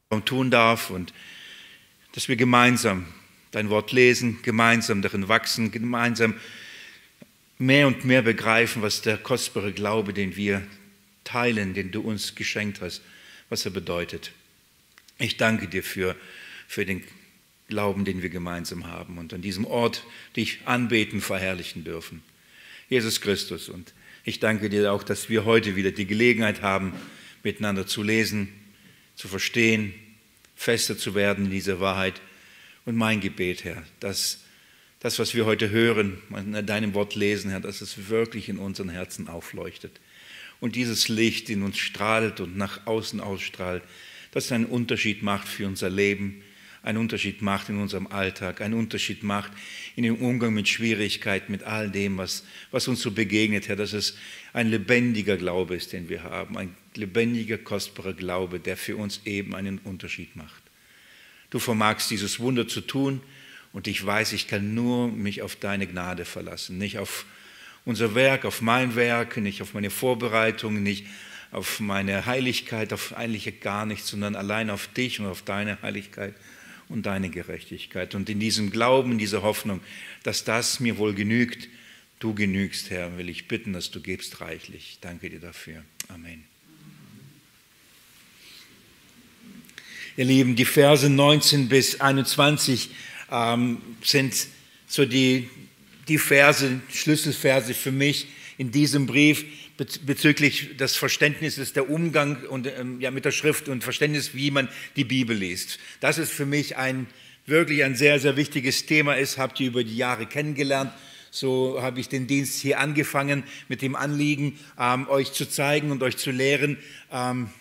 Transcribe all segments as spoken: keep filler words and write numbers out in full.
tun darf und dass wir gemeinsam dein Wort lesen, gemeinsam darin wachsen, gemeinsam mehr und mehr begreifen, was der kostbare Glaube, den wir teilen, den du uns geschenkt hast, was er bedeutet. Ich danke dir für, für den Glauben, den wir gemeinsam haben und an diesem Ort dich anbeten, verherrlichen dürfen. Jesus Christus, und ich danke dir auch, dass wir heute wieder die Gelegenheit haben, miteinander zu lesen, zu verstehen, fester zu werden in dieser Wahrheit. Und mein Gebet, Herr, dass das, was wir heute hören, in deinem Wort lesen, Herr, dass es wirklich in unseren Herzen aufleuchtet. Und dieses Licht in uns strahlt und nach außen ausstrahlt, dass es einen Unterschied macht für unser Leben, einen Unterschied macht in unserem Alltag, einen Unterschied macht in dem Umgang mit Schwierigkeiten, mit all dem, was, was uns so begegnet, Herr, dass es ein lebendiger Glaube ist, den wir haben, ein lebendiger, kostbarer Glaube, der für uns eben einen Unterschied macht. Du vermagst dieses Wunder zu tun und ich weiß, ich kann nur mich auf deine Gnade verlassen, nicht auf unser Werk, auf mein Werk, nicht auf meine Vorbereitungen, nicht auf meine Heiligkeit, auf eigentlich gar nichts, sondern allein auf dich und auf deine Heiligkeit und deine Gerechtigkeit. Und in diesem Glauben, in dieser Hoffnung, dass das mir wohl genügt, du genügst, Herr, will ich bitten, dass du gibst reichlich. Danke dir dafür. Amen. Ihr Lieben, die Verse neunzehn bis einundzwanzig ähm, sind so die, die Verse, Schlüsselverse für mich in diesem Brief bezüglich des Verständnisses, der Umgang und, ähm, ja, mit der Schrift und Verständnis, wie man die Bibel liest. Das ist für mich ein wirklich ein sehr, sehr wichtiges Thema ist, habt ihr über die Jahre kennengelernt. So habe ich den Dienst hier angefangen mit dem Anliegen, ähm, euch zu zeigen und euch zu lehren, ähm,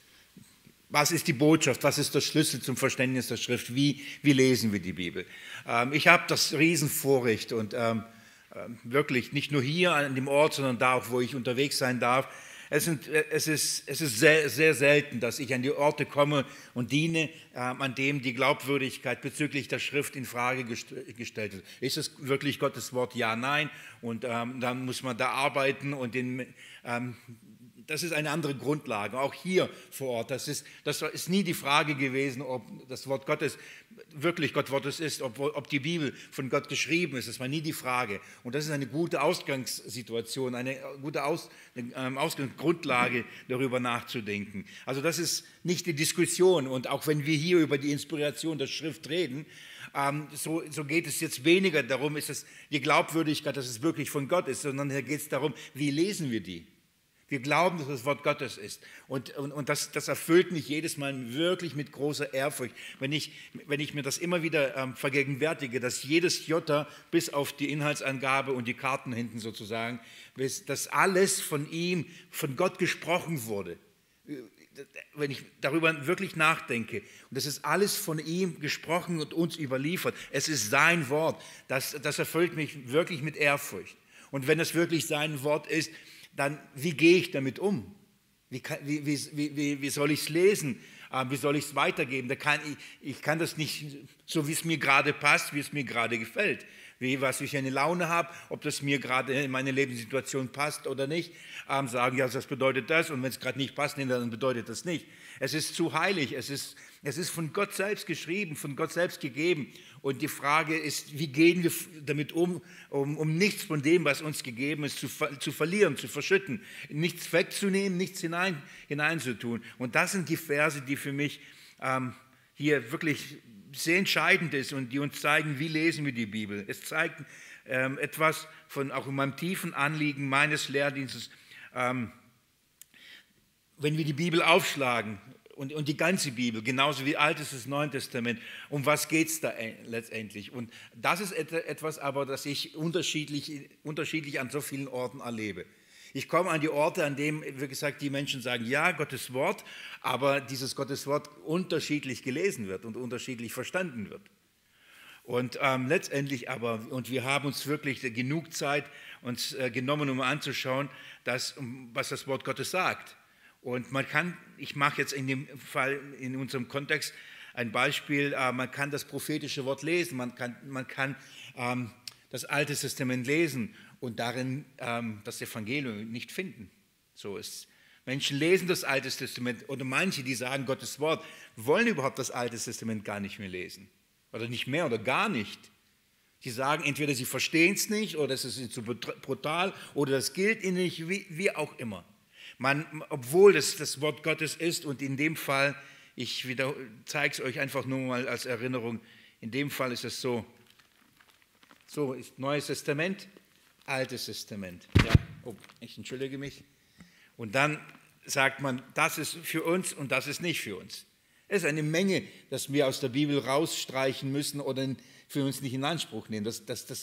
was ist die Botschaft, was ist der Schlüssel zum Verständnis der Schrift, wie, wie lesen wir die Bibel. Ähm, ich habe das Riesenvorrecht und ähm, wirklich nicht nur hier an dem Ort, sondern da auch, wo ich unterwegs sein darf. Es, sind, es ist, es ist sehr, sehr selten, dass ich an die Orte komme und diene, äh, an dem die Glaubwürdigkeit bezüglich der Schrift in Frage gest gestellt wird. Ist es wirklich Gottes Wort? Ja, nein. Und ähm, dann muss man da arbeiten und den... Ähm, Das ist eine andere Grundlage, auch hier vor Ort. Das ist, das ist nie die Frage gewesen, ob das Wort Gottes wirklich Gott Wortes ist, ob, ob die Bibel von Gott geschrieben ist. Das war nie die Frage. Und das ist eine gute Ausgangssituation, eine gute Aus, ähm, Ausgangsgrundlage, darüber nachzudenken. Also das ist nicht die Diskussion. Und auch wenn wir hier über die Inspiration der Schrift reden, ähm, so, so geht es jetzt weniger darum, ist es die Glaubwürdigkeit, dass es wirklich von Gott ist, sondern hier geht es darum, wie lesen wir die? Wir glauben, dass das Wort Gottes ist. Und, und, und das, das erfüllt mich jedes Mal wirklich mit großer Ehrfurcht, wenn ich, wenn ich mir das immer wieder ähm, vergegenwärtige, dass jedes Jota bis auf die Inhaltsangabe und die Karten hinten sozusagen, dass alles von ihm, von Gott gesprochen wurde. Wenn ich darüber wirklich nachdenke, und das ist alles von ihm gesprochen und uns überliefert, es ist sein Wort, das, das erfüllt mich wirklich mit Ehrfurcht. Und wenn es wirklich sein Wort ist, dann wie gehe ich damit um? Wie, kann, wie, wie, wie, wie soll ich es lesen? Wie soll ich es weitergeben? Da kann ich, ich kann das nicht so, wie es mir gerade passt, wie es mir gerade gefällt. Wie, was ich eine Laune habe, ob das mir gerade in meine Lebenssituation passt oder nicht. Ähm, sagen, ja, das bedeutet das und wenn es gerade nicht passt, nee, dann bedeutet das nicht. Es ist zu heilig, es ist, es ist von Gott selbst geschrieben, von Gott selbst gegeben. Und die Frage ist, wie gehen wir damit um, um, um nichts von dem, was uns gegeben ist, zu, zu verlieren, zu verschütten, nichts wegzunehmen, nichts hinein, hineinzutun. Und das sind die Verse, die für mich ähm, hier wirklich sehr entscheidend ist und die uns zeigen, wie lesen wir die Bibel. Es zeigt ähm, etwas von auch in meinem tiefen Anliegen meines Lehrdienstes, ähm, wenn wir die Bibel aufschlagen und, und die ganze Bibel, genauso wie Altes und Neues Testament, um was geht es da letztendlich? Und das ist etwas aber, das ich unterschiedlich, unterschiedlich an so vielen Orten erlebe. Ich komme an die Orte, an denen, wie gesagt, die Menschen sagen, ja, Gottes Wort, aber dieses Gottes Wort unterschiedlich gelesen wird und unterschiedlich verstanden wird. Und ähm, letztendlich aber, und wir haben uns wirklich genug Zeit uns äh, genommen, um anzuschauen, dass, was das Wort Gottes sagt. Und man kann, ich mache jetzt in dem Fall, in unserem Kontext ein Beispiel, äh, man kann das prophetische Wort lesen, man kann, man kann ähm, das Alte Testament lesen und darin ähm, das Evangelium nicht finden. So ist, Menschen lesen das Alte Testament oder manche, die sagen, Gottes Wort, wollen überhaupt das Alte Testament gar nicht mehr lesen. Oder nicht mehr oder gar nicht. Die sagen, entweder sie verstehen es nicht oder es ist ihnen zu brutal oder das gilt ihnen nicht, wie, wie auch immer. Man, obwohl das das Wort Gottes ist und in dem Fall, ich zeige es euch einfach nur mal als Erinnerung, in dem Fall ist es so, so ist Neues Testament, Altes Testament. Ja, oh, ich entschuldige mich. Und dann sagt man, das ist für uns und das ist nicht für uns. Es ist eine Menge, das wir aus der Bibel rausstreichen müssen oder für uns nicht in Anspruch nehmen. Das, das, das,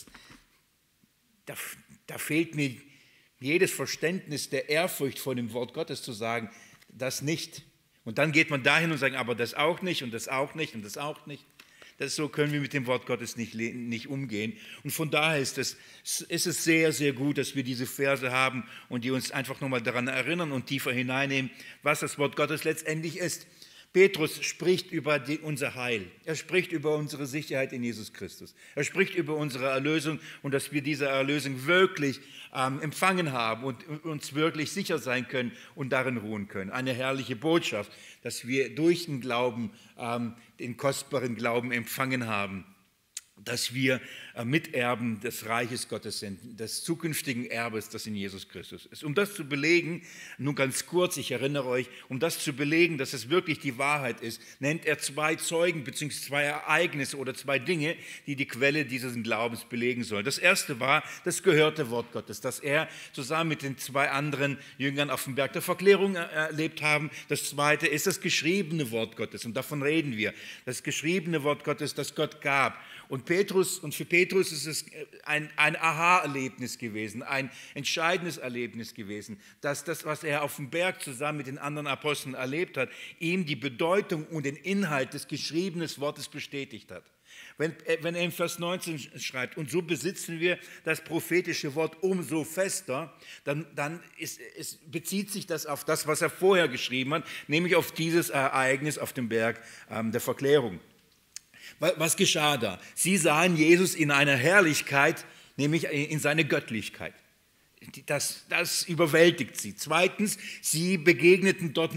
da, da fehlt mir jedes Verständnis der Ehrfurcht vor dem Wort Gottes zu sagen, das nicht. Und dann geht man dahin und sagt, aber das auch nicht und das auch nicht und das auch nicht. Das, so können wir mit dem Wort Gottes nicht, nicht umgehen. Und von daher ist es, ist es sehr, sehr gut, dass wir diese Verse haben und die uns einfach nochmal daran erinnern und tiefer hineinnehmen, was das Wort Gottes letztendlich ist. Petrus spricht über die, unser Heil. Er spricht über unsere Sicherheit in Jesus Christus. Er spricht über unsere Erlösung und dass wir diese Erlösung wirklich ähm, empfangen haben und uns wirklich sicher sein können und darin ruhen können. Eine herrliche Botschaft, dass wir durch den Glauben, ähm, den kostbaren Glauben empfangen haben, dass wir äh, Miterben des Reiches Gottes sind, des zukünftigen Erbes, das in Jesus Christus ist. Um das zu belegen, nun ganz kurz, ich erinnere euch, um das zu belegen, dass es wirklich die Wahrheit ist, nennt er zwei Zeugen bzw. zwei Ereignisse oder zwei Dinge, die die Quelle dieses Glaubens belegen sollen. Das erste war das gehörte Wort Gottes, das er zusammen mit den zwei anderen Jüngern auf dem Berg der Verklärung erlebt haben. Das zweite ist das geschriebene Wort Gottes und davon reden wir. Das geschriebene Wort Gottes, das Gott gab. Und Petrus, und für Petrus ist es ein, ein Aha-Erlebnis gewesen, ein entscheidendes Erlebnis gewesen, dass das, was er auf dem Berg zusammen mit den anderen Aposteln erlebt hat, ihm die Bedeutung und den Inhalt des geschriebenen Wortes bestätigt hat. Wenn, wenn er in Vers neunzehn schreibt, und so besitzen wir das prophetische Wort umso fester, dann, dann ist, ist, bezieht sich das auf das, was er vorher geschrieben hat, nämlich auf dieses Ereignis auf dem Berg ähm, der Verklärung. Was geschah da? Sie sahen Jesus in einer Herrlichkeit, nämlich in seine Göttlichkeit. Das, das überwältigt sie. Zweitens, sie begegneten dort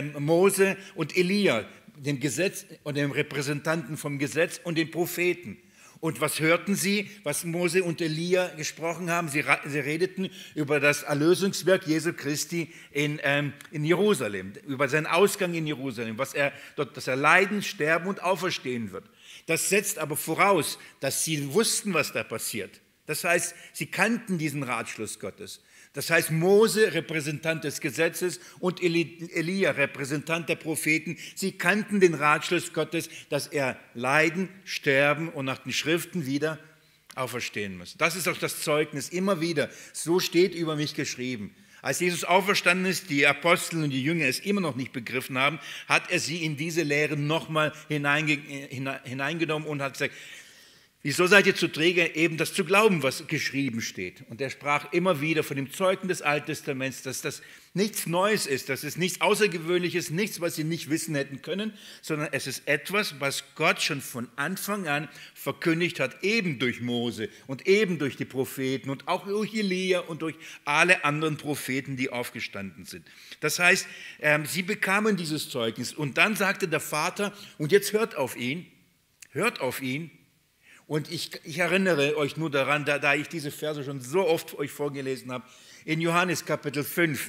Mose und Elia, dem Gesetz und dem Repräsentanten vom Gesetz und den Propheten. Und was hörten sie, was Mose und Elia gesprochen haben? Sie, sie redeten über das Erlösungswerk Jesu Christi in, ähm, in Jerusalem, über seinen Ausgang in Jerusalem, was er dort, dass er leiden, sterben und auferstehen wird. Das setzt aber voraus, dass sie wussten, was da passiert. Das heißt, sie kannten diesen Ratschluss Gottes. Das heißt, Mose, Repräsentant des Gesetzes, und Elia, Repräsentant der Propheten, sie kannten den Ratschluss Gottes, dass er leiden, sterben und nach den Schriften wieder auferstehen muss. Das ist auch das Zeugnis immer wieder. So steht über mich geschrieben. Als Jesus auferstanden ist, die Apostel und die Jünger es immer noch nicht begriffen haben, hat er sie in diese Lehre nochmal hineinge, hineingenommen und hat gesagt, wieso seid ihr zu träge, eben das zu glauben, was geschrieben steht? Und er sprach immer wieder von dem Zeugen des Alten Testaments, dass das nichts Neues ist, dass es nichts Außergewöhnliches, nichts, was sie nicht wissen hätten können, sondern es ist etwas, was Gott schon von Anfang an verkündigt hat, eben durch Mose und eben durch die Propheten und auch durch Elia und durch alle anderen Propheten, die aufgestanden sind. Das heißt, sie bekamen dieses Zeugnis und dann sagte der Vater, und jetzt hört auf ihn, hört auf ihn. Und ich, ich erinnere euch nur daran, da, da ich diese Verse schon so oft euch vorgelesen habe, in Johannes Kapitel fünf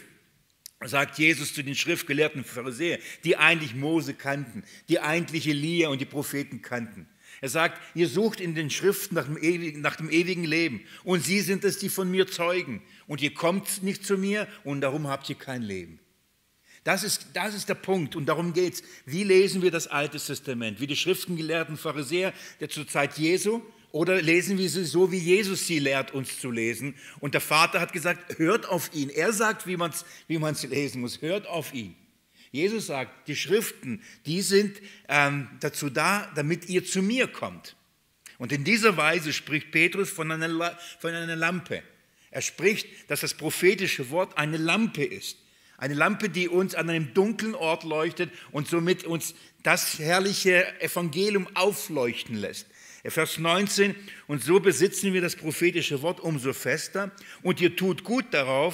sagt Jesus zu den schriftgelehrten Pharisäern, die eigentlich Mose kannten, die eigentlich Elia und die Propheten kannten. Er sagt, ihr sucht in den Schriften nach dem ewigen, nach dem ewigen Leben und sie sind es, die von mir zeugen. Und ihr kommt nicht zu mir und darum habt ihr kein Leben. Das ist, das ist der Punkt und darum geht es. Wie lesen wir das Alte Testament? Wie die schriftengelehrten Pharisäer der zur Zeit Jesu? Oder lesen wir sie so, wie Jesus sie lehrt, uns zu lesen? Und der Vater hat gesagt, hört auf ihn. Er sagt, wie man es wie man's lesen muss. Hört auf ihn. Jesus sagt, die Schriften, die sind ähm, dazu da, damit ihr zu mir kommt. Und in dieser Weise spricht Petrus von einer, von einer Lampe. Er spricht, dass das prophetische Wort eine Lampe ist. Eine Lampe, die uns an einem dunklen Ort leuchtet und somit uns das herrliche Evangelium aufleuchten lässt. Vers neunzehn, und so besitzen wir das prophetische Wort umso fester und ihr tut gut darauf,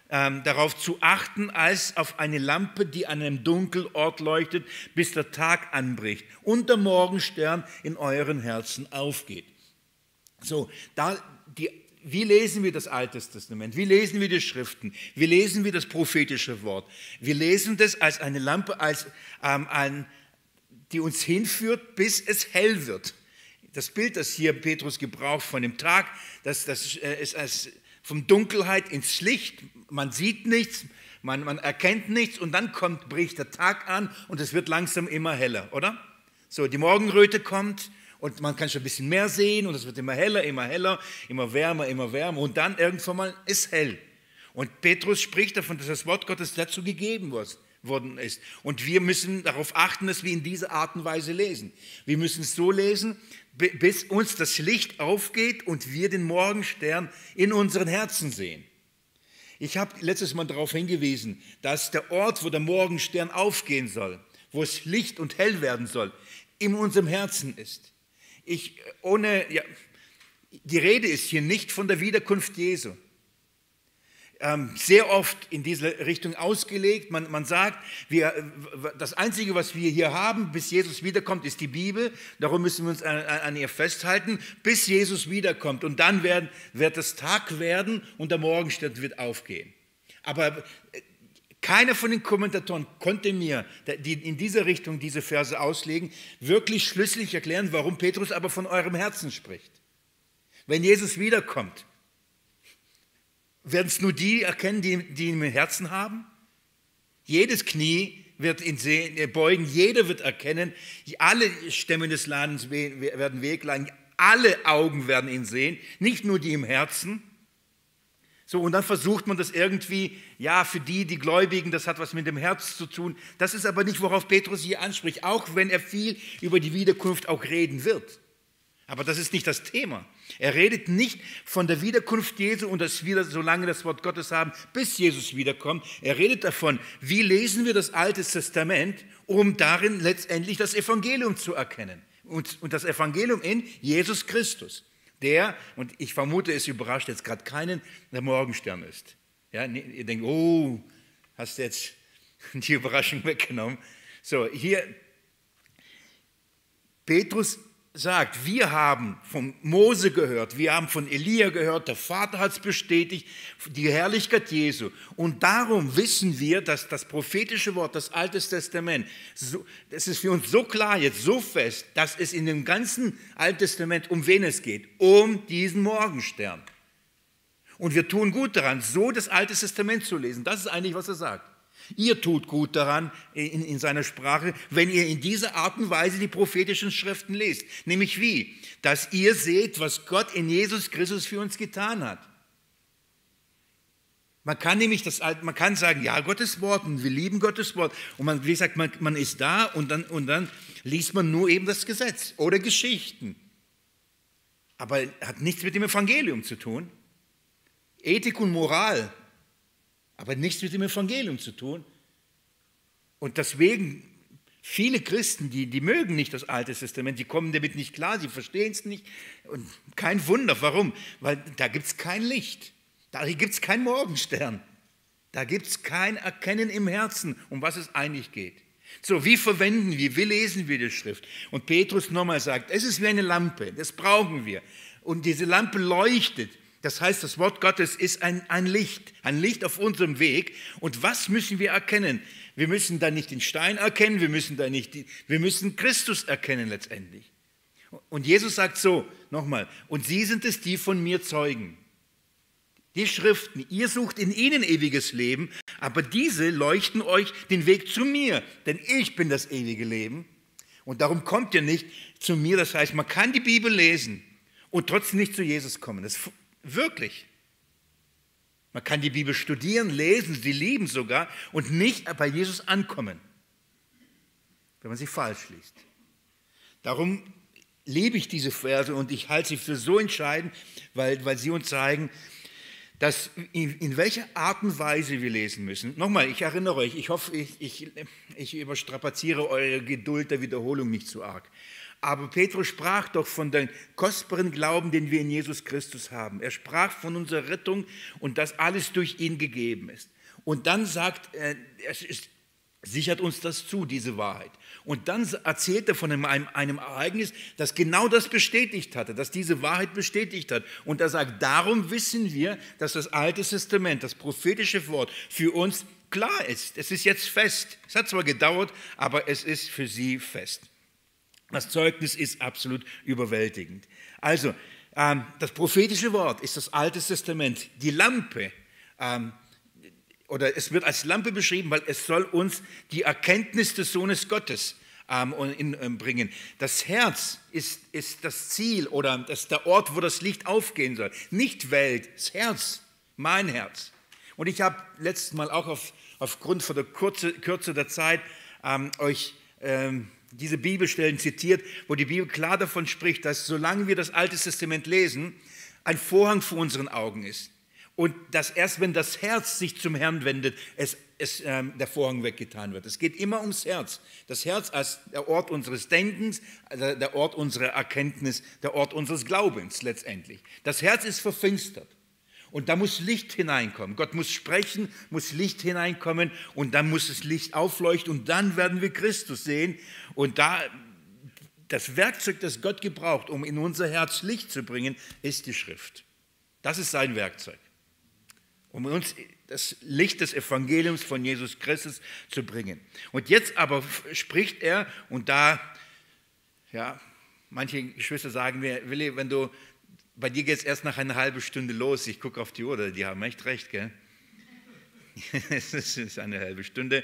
ähm, darauf zu achten, als auf eine Lampe, die an einem Dunkelort leuchtet, bis der Tag anbricht und der Morgenstern in euren Herzen aufgeht. So, da die, wie lesen wir das Alte Testament? Wie lesen wir die Schriften? Wie lesen wir das prophetische Wort? Wir lesen das als eine Lampe, als, ähm, ein, die uns hinführt, bis es hell wird. Das Bild, das hier Petrus gebraucht von dem Tag, das, das ist als von Dunkelheit ins Licht. Man sieht nichts, man, man erkennt nichts und dann kommt, bricht der Tag an und es wird langsam immer heller, oder? So, die Morgenröte kommt und man kann schon ein bisschen mehr sehen und es wird immer heller, immer heller, immer wärmer, immer wärmer und dann irgendwann mal ist hell. Und Petrus spricht davon, dass das Wort Gottes dazu gegeben worden ist. Und wir müssen darauf achten, dass wir in dieser Art und Weise lesen. Wir müssen es so lesen, bis uns das Licht aufgeht und wir den Morgenstern in unseren Herzen sehen. Ich habe letztes Mal darauf hingewiesen, dass der Ort, wo der Morgenstern aufgehen soll, wo es Licht und hell werden soll, in unserem Herzen ist. Ich, ohne, ja, die Rede ist hier nicht von der Wiederkunft Jesu. Ähm, sehr oft in diese Richtung ausgelegt. Man, man sagt, wir, das Einzige, was wir hier haben, bis Jesus wiederkommt, ist die Bibel. Darum müssen wir uns an, an ihr festhalten, bis Jesus wiederkommt. Und dann werden, wird es Tag werden und der Morgenstern wird aufgehen. Aber keiner von den Kommentatoren konnte mir, die in dieser Richtung diese Verse auslegen, wirklich schlüssig erklären, warum Petrus aber von eurem Herzen spricht. Wenn Jesus wiederkommt, werden es nur die erkennen, die, die ihn im Herzen haben? Jedes Knie wird ihn sehen, beugen, jeder wird erkennen, alle Stämme des Landes werden wehklagen, alle Augen werden ihn sehen, nicht nur die im Herzen. So, und dann versucht man das irgendwie, ja, für die, die Gläubigen, das hat was mit dem Herz zu tun. Das ist aber nicht, worauf Petrus hier anspricht, auch wenn er viel über die Wiederkunft auch reden wird. Aber das ist nicht das Thema. Er redet nicht von der Wiederkunft Jesu und dass wir so lange das Wort Gottes haben, bis Jesus wiederkommt. Er redet davon, wie lesen wir das Alte Testament, um darin letztendlich das Evangelium zu erkennen. Und, und das Evangelium in Jesus Christus, der, und ich vermute, es überrascht jetzt gerade keinen, der Morgenstern ist. Ja, ihr denkt, oh, hast du jetzt die Überraschung weggenommen. So, hier, Petrus sagt, wir haben von Mose gehört, wir haben von Elia gehört, der Vater hat es bestätigt, die Herrlichkeit Jesu. Und darum wissen wir, dass das prophetische Wort, das Alte Testament, so, das ist für uns so klar jetzt, so fest, dass es in dem ganzen Alten Testament um wen es geht, um diesen Morgenstern. Und wir tun gut daran, so das Alte Testament zu lesen. Das ist eigentlich, was er sagt. Ihr tut gut daran in, in seiner Sprache, wenn ihr in dieser Art und Weise die prophetischen Schriften lest. Nämlich wie? Dass ihr seht, was Gott in Jesus Christus für uns getan hat. Man kann nämlich das, man kann sagen, ja, Gottes Wort, und wir lieben Gottes Wort. Und man, wie gesagt, man, man ist da und dann, und dann liest man nur eben das Gesetz oder Geschichten. Aber hat nichts mit dem Evangelium zu tun. Ethik und Moral, aber nichts mit dem Evangelium zu tun. Und deswegen, viele Christen, die, die mögen nicht das Alte Testament, die kommen damit nicht klar, sie verstehen es nicht. Und kein Wunder, warum? Weil da gibt es kein Licht, da gibt es keinen Morgenstern, da gibt es kein Erkennen im Herzen, um was es eigentlich geht. So, wie verwenden wir, wie lesen wir die Schrift? Und Petrus nochmal sagt, es ist wie eine Lampe, das brauchen wir. Und diese Lampe leuchtet. Das heißt, das Wort Gottes ist ein, ein Licht, ein Licht auf unserem Weg. Und was müssen wir erkennen? Wir müssen da nicht den Stein erkennen, wir müssen da nicht, die, wir müssen Christus erkennen letztendlich. Und Jesus sagt so, nochmal, und sie sind es, die von mir zeugen. Die Schriften, ihr sucht in ihnen ewiges Leben, aber diese leuchten euch den Weg zu mir, denn ich bin das ewige Leben. Und darum kommt ihr nicht zu mir, das heißt, man kann die Bibel lesen und trotzdem nicht zu Jesus kommen. Das wirklich. Man kann die Bibel studieren, lesen, sie lieben sogar und nicht bei Jesus ankommen, wenn man sie falsch liest. Darum liebe ich diese Verse und ich halte sie für so entscheidend, weil, weil sie uns zeigen, dass in, in welcher Art und Weise wir lesen müssen. Nochmal, ich erinnere euch, ich hoffe, ich, ich, ich überstrapaziere eure Geduld der Wiederholung nicht zu arg. Aber Petrus sprach doch von dem kostbaren Glauben, den wir in Jesus Christus haben. Er sprach von unserer Rettung und dass alles durch ihn gegeben ist. Und dann sagt er, es ist, sichert uns das zu, diese Wahrheit. Und dann erzählt er von einem, einem Ereignis, das genau das bestätigt hatte, dass diese Wahrheit bestätigt hat. Und er sagt, darum wissen wir, dass das Alte Testament, das prophetische Wort für uns klar ist. Es ist jetzt fest. Es hat zwar gedauert, aber es ist für sie fest. Das Zeugnis ist absolut überwältigend. Also, ähm, das prophetische Wort ist das Alte Testament, die Lampe, ähm, oder es wird als Lampe beschrieben, weil es soll uns die Erkenntnis des Sohnes Gottes ähm, in, in, bringen. Das Herz ist, ist das Ziel oder das ist der Ort, wo das Licht aufgehen soll. Nicht Welt, das Herz, mein Herz. Und ich habe letztes Mal auch auf, aufgrund von der Kürze, Kürze der Zeit ähm, euch ähm, diese Bibelstellen zitiert, wo die Bibel klar davon spricht, dass solange wir das Alte Testament lesen, ein Vorhang vor unseren Augen ist. Und dass erst wenn das Herz sich zum Herrn wendet, es, es, ähm, der Vorhang weggetan wird. Es geht immer ums Herz. Das Herz als der Ort unseres Denkens, also der Ort unserer Erkenntnis, der Ort unseres Glaubens letztendlich. Das Herz ist verfinstert. Und da muss Licht hineinkommen. Gott muss sprechen, muss Licht hineinkommen und dann muss das Licht aufleuchten und dann werden wir Christus sehen. Und da das Werkzeug, das Gott gebraucht, um in unser Herz Licht zu bringen, ist die Schrift. Das ist sein Werkzeug, um uns das Licht des Evangeliums von Jesus Christus zu bringen. Und jetzt aber spricht er, und da, ja, manche Geschwister sagen mir, Willi, wenn du, bei dir geht es erst nach einer halben Stunde los, ich gucke auf die Uhr, die haben echt recht, gell? Es ist eine halbe Stunde.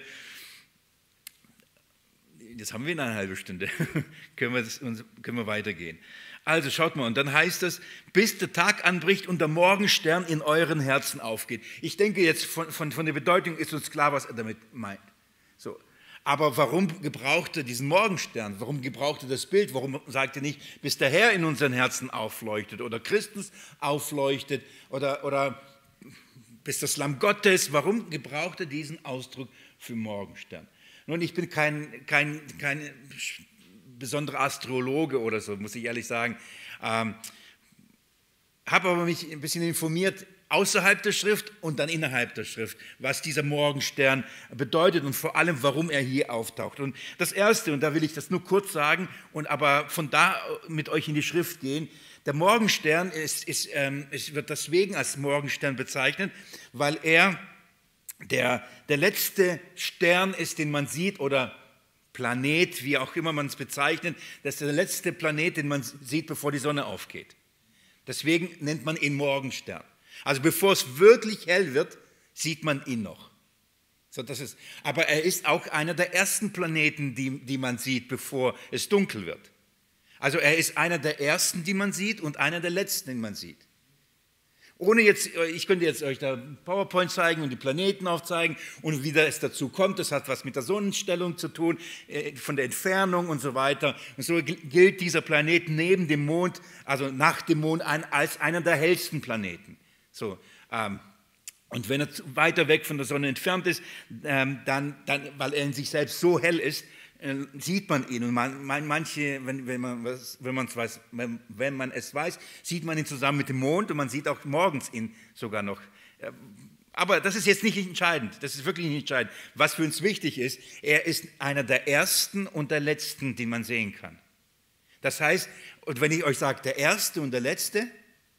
Jetzt haben wir eine halbe Stunde, können wir, das, können wir weitergehen. Also schaut mal, und dann heißt es, bis der Tag anbricht und der Morgenstern in euren Herzen aufgeht. Ich denke jetzt, von, von, von der Bedeutung ist uns klar, was er damit meint. So. Aber warum gebraucht er diesen Morgenstern? Warum gebraucht er das Bild? Warum sagt er nicht, bis der Herr in unseren Herzen aufleuchtet oder Christus aufleuchtet oder, oder bis das Lamm Gottes? Warum gebraucht er diesen Ausdruck für Morgenstern? Nun, ich bin kein, kein, kein besonderer Astrologe oder so, muss ich ehrlich sagen. Ähm, habe aber mich ein bisschen informiert, außerhalb der Schrift und dann innerhalb der Schrift, was dieser Morgenstern bedeutet und vor allem, warum er hier auftaucht. Und das Erste, und da will ich das nur kurz sagen, und aber von da mit euch in die Schrift gehen, der Morgenstern ist, ist, ähm, es wird deswegen als Morgenstern bezeichnet, weil er der, der letzte Stern ist, den man sieht, oder Planet, wie auch immer man es bezeichnet, das ist der letzte Planet, den man sieht, bevor die Sonne aufgeht. Deswegen nennt man ihn Morgenstern. Also bevor es wirklich hell wird, sieht man ihn noch. So, das ist, aber er ist auch einer der ersten Planeten, die, die man sieht, bevor es dunkel wird. Also er ist einer der ersten, die man sieht, und einer der letzten, den man sieht. Ohne jetzt, ich könnte jetzt euch da PowerPoint zeigen und die Planeten aufzeigen und wie es dazu kommt. Das hat was mit der Sonnenstellung zu tun, von der Entfernung und so weiter. Und so gilt dieser Planet neben dem Mond, also nach dem Mond, als einer der hellsten Planeten. So, ähm, und wenn er weiter weg von der Sonne entfernt ist, ähm, dann, dann, weil er in sich selbst so hell ist, äh, sieht man ihn. Und man, man, manche, wenn, wenn, man was, wenn, man's weiß, wenn, wenn man es weiß, sieht man ihn zusammen mit dem Mond und man sieht auch morgens ihn sogar noch. Äh, aber das ist jetzt nicht entscheidend, das ist wirklich nicht entscheidend. Was für uns wichtig ist, er ist einer der ersten und der letzten, den man sehen kann. Das heißt, und wenn ich euch sage, der erste und der letzte,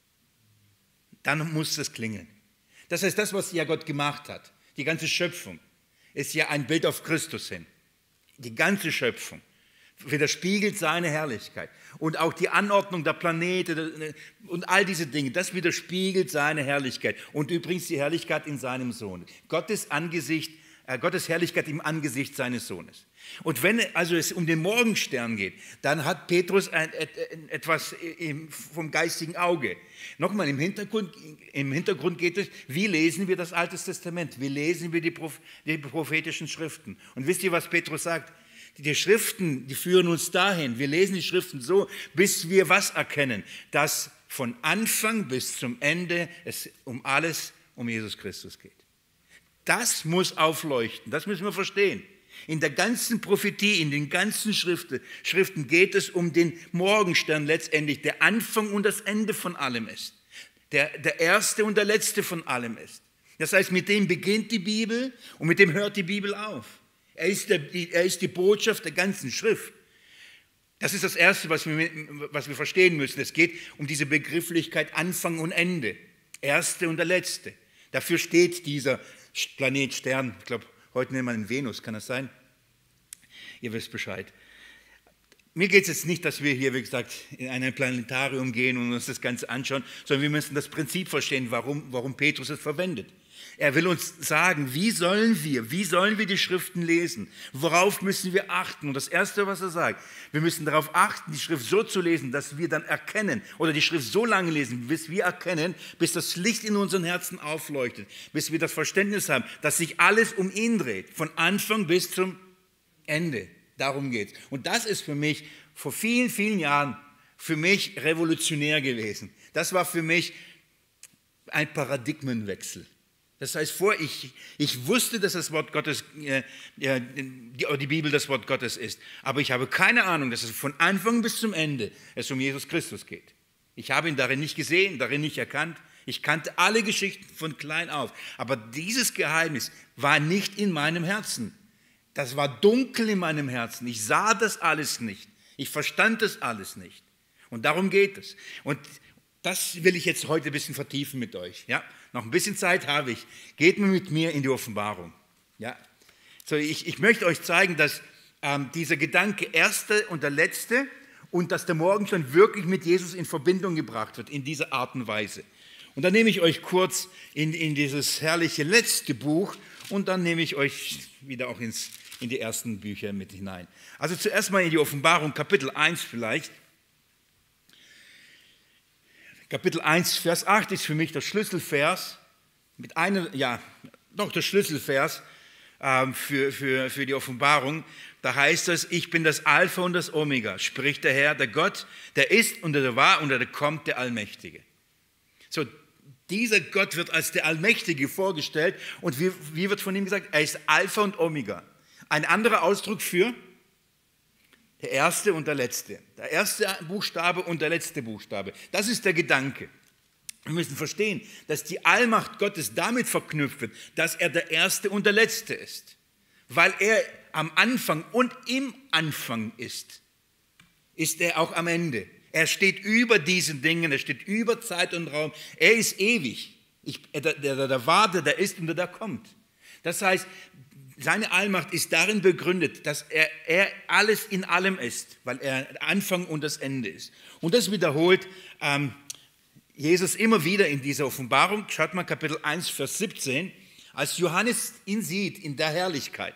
dann muss das klingeln. Das heißt, das, was ja Gott gemacht hat, die ganze Schöpfung, ist ja ein Bild auf Christus hin. Die ganze Schöpfung widerspiegelt seine Herrlichkeit. Und auch die Anordnung der Planeten und all diese Dinge, das widerspiegelt seine Herrlichkeit. Und übrigens die Herrlichkeit in seinem Sohn. Gottes Angesicht, äh, Gottes Herrlichkeit im Angesicht seines Sohnes. Und wenn also es um den Morgenstern geht, dann hat Petrus ein, ein, etwas im, vom geistigen Auge. Nochmal, im Hintergrund, im Hintergrund geht es, wie lesen wir das Alte Testament? Wie lesen wir die, Proph, die prophetischen Schriften? Und wisst ihr, was Petrus sagt? Die Schriften, die führen uns dahin. Wir lesen die Schriften so, bis wir was erkennen? Dass von Anfang bis zum Ende es um alles um Jesus Christus geht. Das muss aufleuchten, das müssen wir verstehen. In der ganzen Prophetie, in den ganzen Schriften, Schriften geht es um den Morgenstern letztendlich, der Anfang und das Ende von allem ist. Der, der erste und der letzte von allem ist. Das heißt, mit dem beginnt die Bibel und mit dem hört die Bibel auf. Er ist, der, die, er ist die Botschaft der ganzen Schrift. Das ist das Erste, was wir, was wir verstehen müssen. Es geht um diese Begrifflichkeit Anfang und Ende. Erste und der Letzte. Dafür steht dieser Planet Stern. Ich glaube, heute nennen wir ihn Venus, kann das sein? Ihr wisst Bescheid. Mir geht es jetzt nicht, dass wir hier, wie gesagt, in ein Planetarium gehen und uns das Ganze anschauen, sondern wir müssen das Prinzip verstehen, warum, warum Petrus es verwendet. Er will uns sagen, wie sollen wir, wie sollen wir die Schriften lesen? Worauf müssen wir achten? Und das Erste, was er sagt, wir müssen darauf achten, die Schrift so zu lesen, dass wir dann erkennen, oder die Schrift so lange lesen, bis wir erkennen, bis das Licht in unseren Herzen aufleuchtet, bis wir das Verständnis haben, dass sich alles um ihn dreht, von Anfang bis zum Ende. Darum geht es. Und das ist für mich vor vielen, vielen Jahren für mich revolutionär gewesen. Das war für mich ein Paradigmenwechsel. Das heißt, vor ich, ich wusste, dass das Wort Gottes, äh, die, die Bibel das Wort Gottes ist, aber ich habe keine Ahnung, dass es von Anfang bis zum Ende es um Jesus Christus geht. Ich habe ihn darin nicht gesehen, darin nicht erkannt. Ich kannte alle Geschichten von klein auf, aber dieses Geheimnis war nicht in meinem Herzen. Das war dunkel in meinem Herzen. Ich sah das alles nicht. Ich verstand das alles nicht. Und darum geht es. Und das will ich jetzt heute ein bisschen vertiefen mit euch. Ja? Noch ein bisschen Zeit habe ich. Geht mir mit mir in die Offenbarung. Ja? So, ich, ich möchte euch zeigen, dass ähm, dieser Gedanke Erste und der Letzte und dass der Morgenstern wirklich mit Jesus in Verbindung gebracht wird, in dieser Art und Weise. Und dann nehme ich euch kurz in, in dieses herrliche letzte Buch und dann nehme ich euch wieder auch ins, in die ersten Bücher mit hinein. Also zuerst mal in die Offenbarung, Kapitel eins vielleicht. Kapitel eins, Vers acht ist für mich der Schlüsselvers, mit einem, ja, doch der Schlüsselvers ähm, für, für, für die Offenbarung. Da heißt es, ich bin das Alpha und das Omega, spricht der Herr, der Gott, der ist und der war und der kommt, der Allmächtige. So, dieser Gott wird als der Allmächtige vorgestellt und wie, wie wird von ihm gesagt? Er ist Alpha und Omega. Ein anderer Ausdruck für der erste und der letzte. Der erste Buchstabe und der letzte Buchstabe. Das ist der Gedanke. Wir müssen verstehen, dass die Allmacht Gottes damit verknüpft wird, dass er der erste und der letzte ist. Weil er am Anfang und im Anfang ist, ist er auch am Ende. Er steht über diesen Dingen, er steht über Zeit und Raum. Er ist ewig. Ich, der, der, der war, der, der ist und der, der kommt. Das heißt, seine Allmacht ist darin begründet, dass er, er alles in allem ist, weil er der Anfang und das Ende ist. Und das wiederholt ähm, Jesus immer wieder in dieser Offenbarung. Schaut mal Kapitel eins, Vers siebzehn, als Johannes ihn sieht in der Herrlichkeit.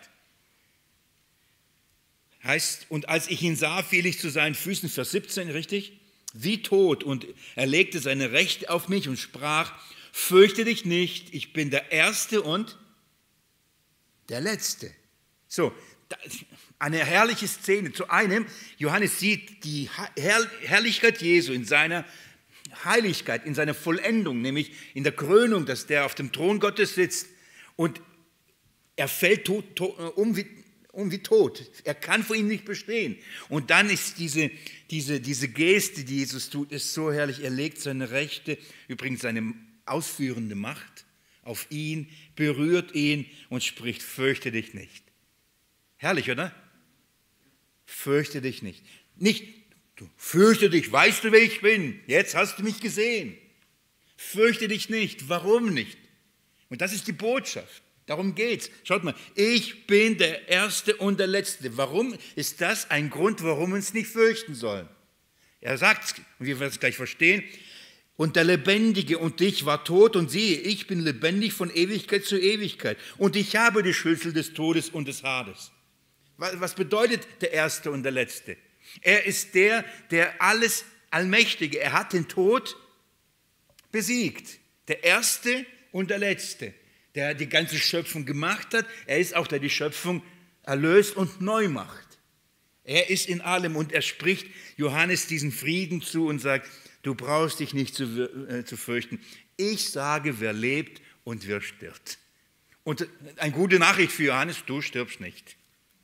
Heißt, und als ich ihn sah, fiel ich zu seinen Füßen, Vers siebzehn, richtig? Wie tot, und er legte seine Rechte auf mich und sprach, fürchte dich nicht, ich bin der Erste und der Letzte. So, eine herrliche Szene. Zu einem, Johannes sieht die Herrlichkeit Jesu in seiner Heiligkeit, in seiner Vollendung, nämlich in der Krönung, dass der auf dem Thron Gottes sitzt und er fällt tot, tot, um, wie, um wie tot. Er kann vor ihm nicht bestehen. Und dann ist diese, diese, diese Geste, die Jesus tut, ist so herrlich. Er legt seine Rechte, übrigens seine ausführende Macht, auf ihn, berührt ihn und spricht, fürchte dich nicht. Herrlich, oder? Fürchte dich nicht. Nicht, du fürchte dich, weißt du, wer ich bin? Jetzt hast du mich gesehen. Fürchte dich nicht. Warum nicht? Und das ist die Botschaft. Darum geht's. Schaut mal, ich bin der Erste und der Letzte. Warum ist das ein Grund, warum wir uns nicht fürchten sollen? Er sagt, und wir werden es gleich verstehen, und der Lebendige und dich war tot und siehe, ich bin lebendig von Ewigkeit zu Ewigkeit und ich habe die Schlüssel des Todes und des Hades. Was bedeutet der Erste und der Letzte? Er ist der, der alles Allmächtige, er hat den Tod besiegt. Der Erste und der Letzte, der die ganze Schöpfung gemacht hat, er ist auch der, der die Schöpfung erlöst und neu macht. Er ist in allem und er spricht Johannes diesen Frieden zu und sagt, du brauchst dich nicht zu, äh, zu fürchten. Ich sage, wer lebt und wer stirbt. Und eine gute Nachricht für Johannes, du stirbst nicht.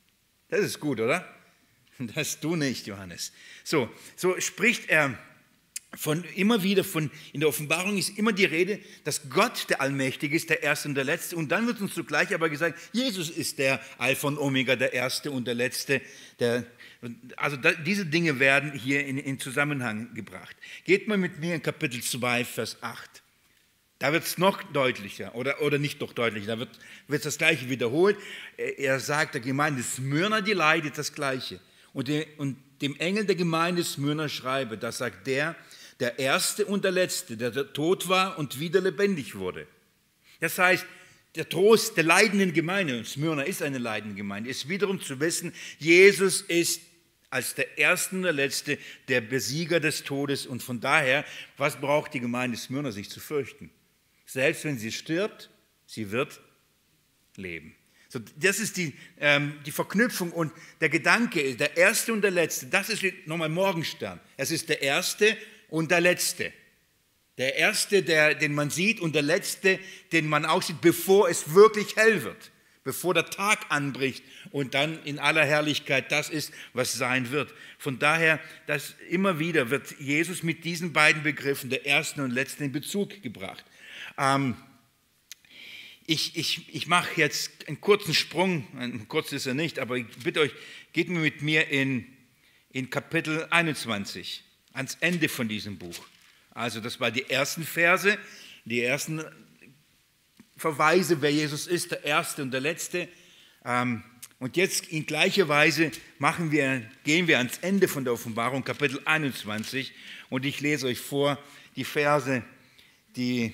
Das ist gut, oder? Das du nicht, Johannes. So, so spricht er von immer wieder von, in der Offenbarung ist immer die Rede, dass Gott der Allmächtige ist, der Erste und der Letzte. Und dann wird uns zugleich aber gesagt, Jesus ist der Alpha und Omega, der Erste und der Letzte. Der, also da, diese Dinge werden hier in, in Zusammenhang gebracht. Geht mal mit mir in Kapitel zwei, Vers acht. Da wird es noch deutlicher, oder, oder nicht noch deutlicher, da wird, wird das Gleiche wiederholt. Er sagt der Gemeinde Smyrna, die leidet das Gleiche. Und, die, und dem Engel der Gemeinde Smyrna schreibe, das sagt der, der Erste und der Letzte, der, der tot war und wieder lebendig wurde. Das heißt, der Trost der leidenden Gemeinde, und Smyrna ist eine leidende Gemeinde, ist wiederum zu wissen, Jesus ist als der Erste und der Letzte der Besieger des Todes. Und von daher, was braucht die Gemeinde Smyrna sich zu fürchten? Selbst wenn sie stirbt, sie wird leben. So, das ist die, ähm, die Verknüpfung und der Gedanke, der Erste und der Letzte, das ist nochmal Morgenstern. Es ist der Erste und der Letzte. Der Erste, der, den man sieht, und der Letzte, den man auch sieht, bevor es wirklich hell wird, bevor der Tag anbricht und dann in aller Herrlichkeit das ist, was sein wird. Von daher, dass immer wieder wird Jesus mit diesen beiden Begriffen, der Ersten und Letzten, in Bezug gebracht. Ähm, ich ich, ich mache jetzt einen kurzen Sprung, kurz ist er nicht, aber ich bitte euch, geht mir mit mir in, in Kapitel einundzwanzig, ans Ende von diesem Buch. Also das war die ersten Verse, die ersten Verweise, wer Jesus ist, der Erste und der Letzte. Ähm, und jetzt in gleicher Weise machen wir, gehen wir ans Ende von der Offenbarung, Kapitel einundzwanzig, und ich lese euch vor die Verse, die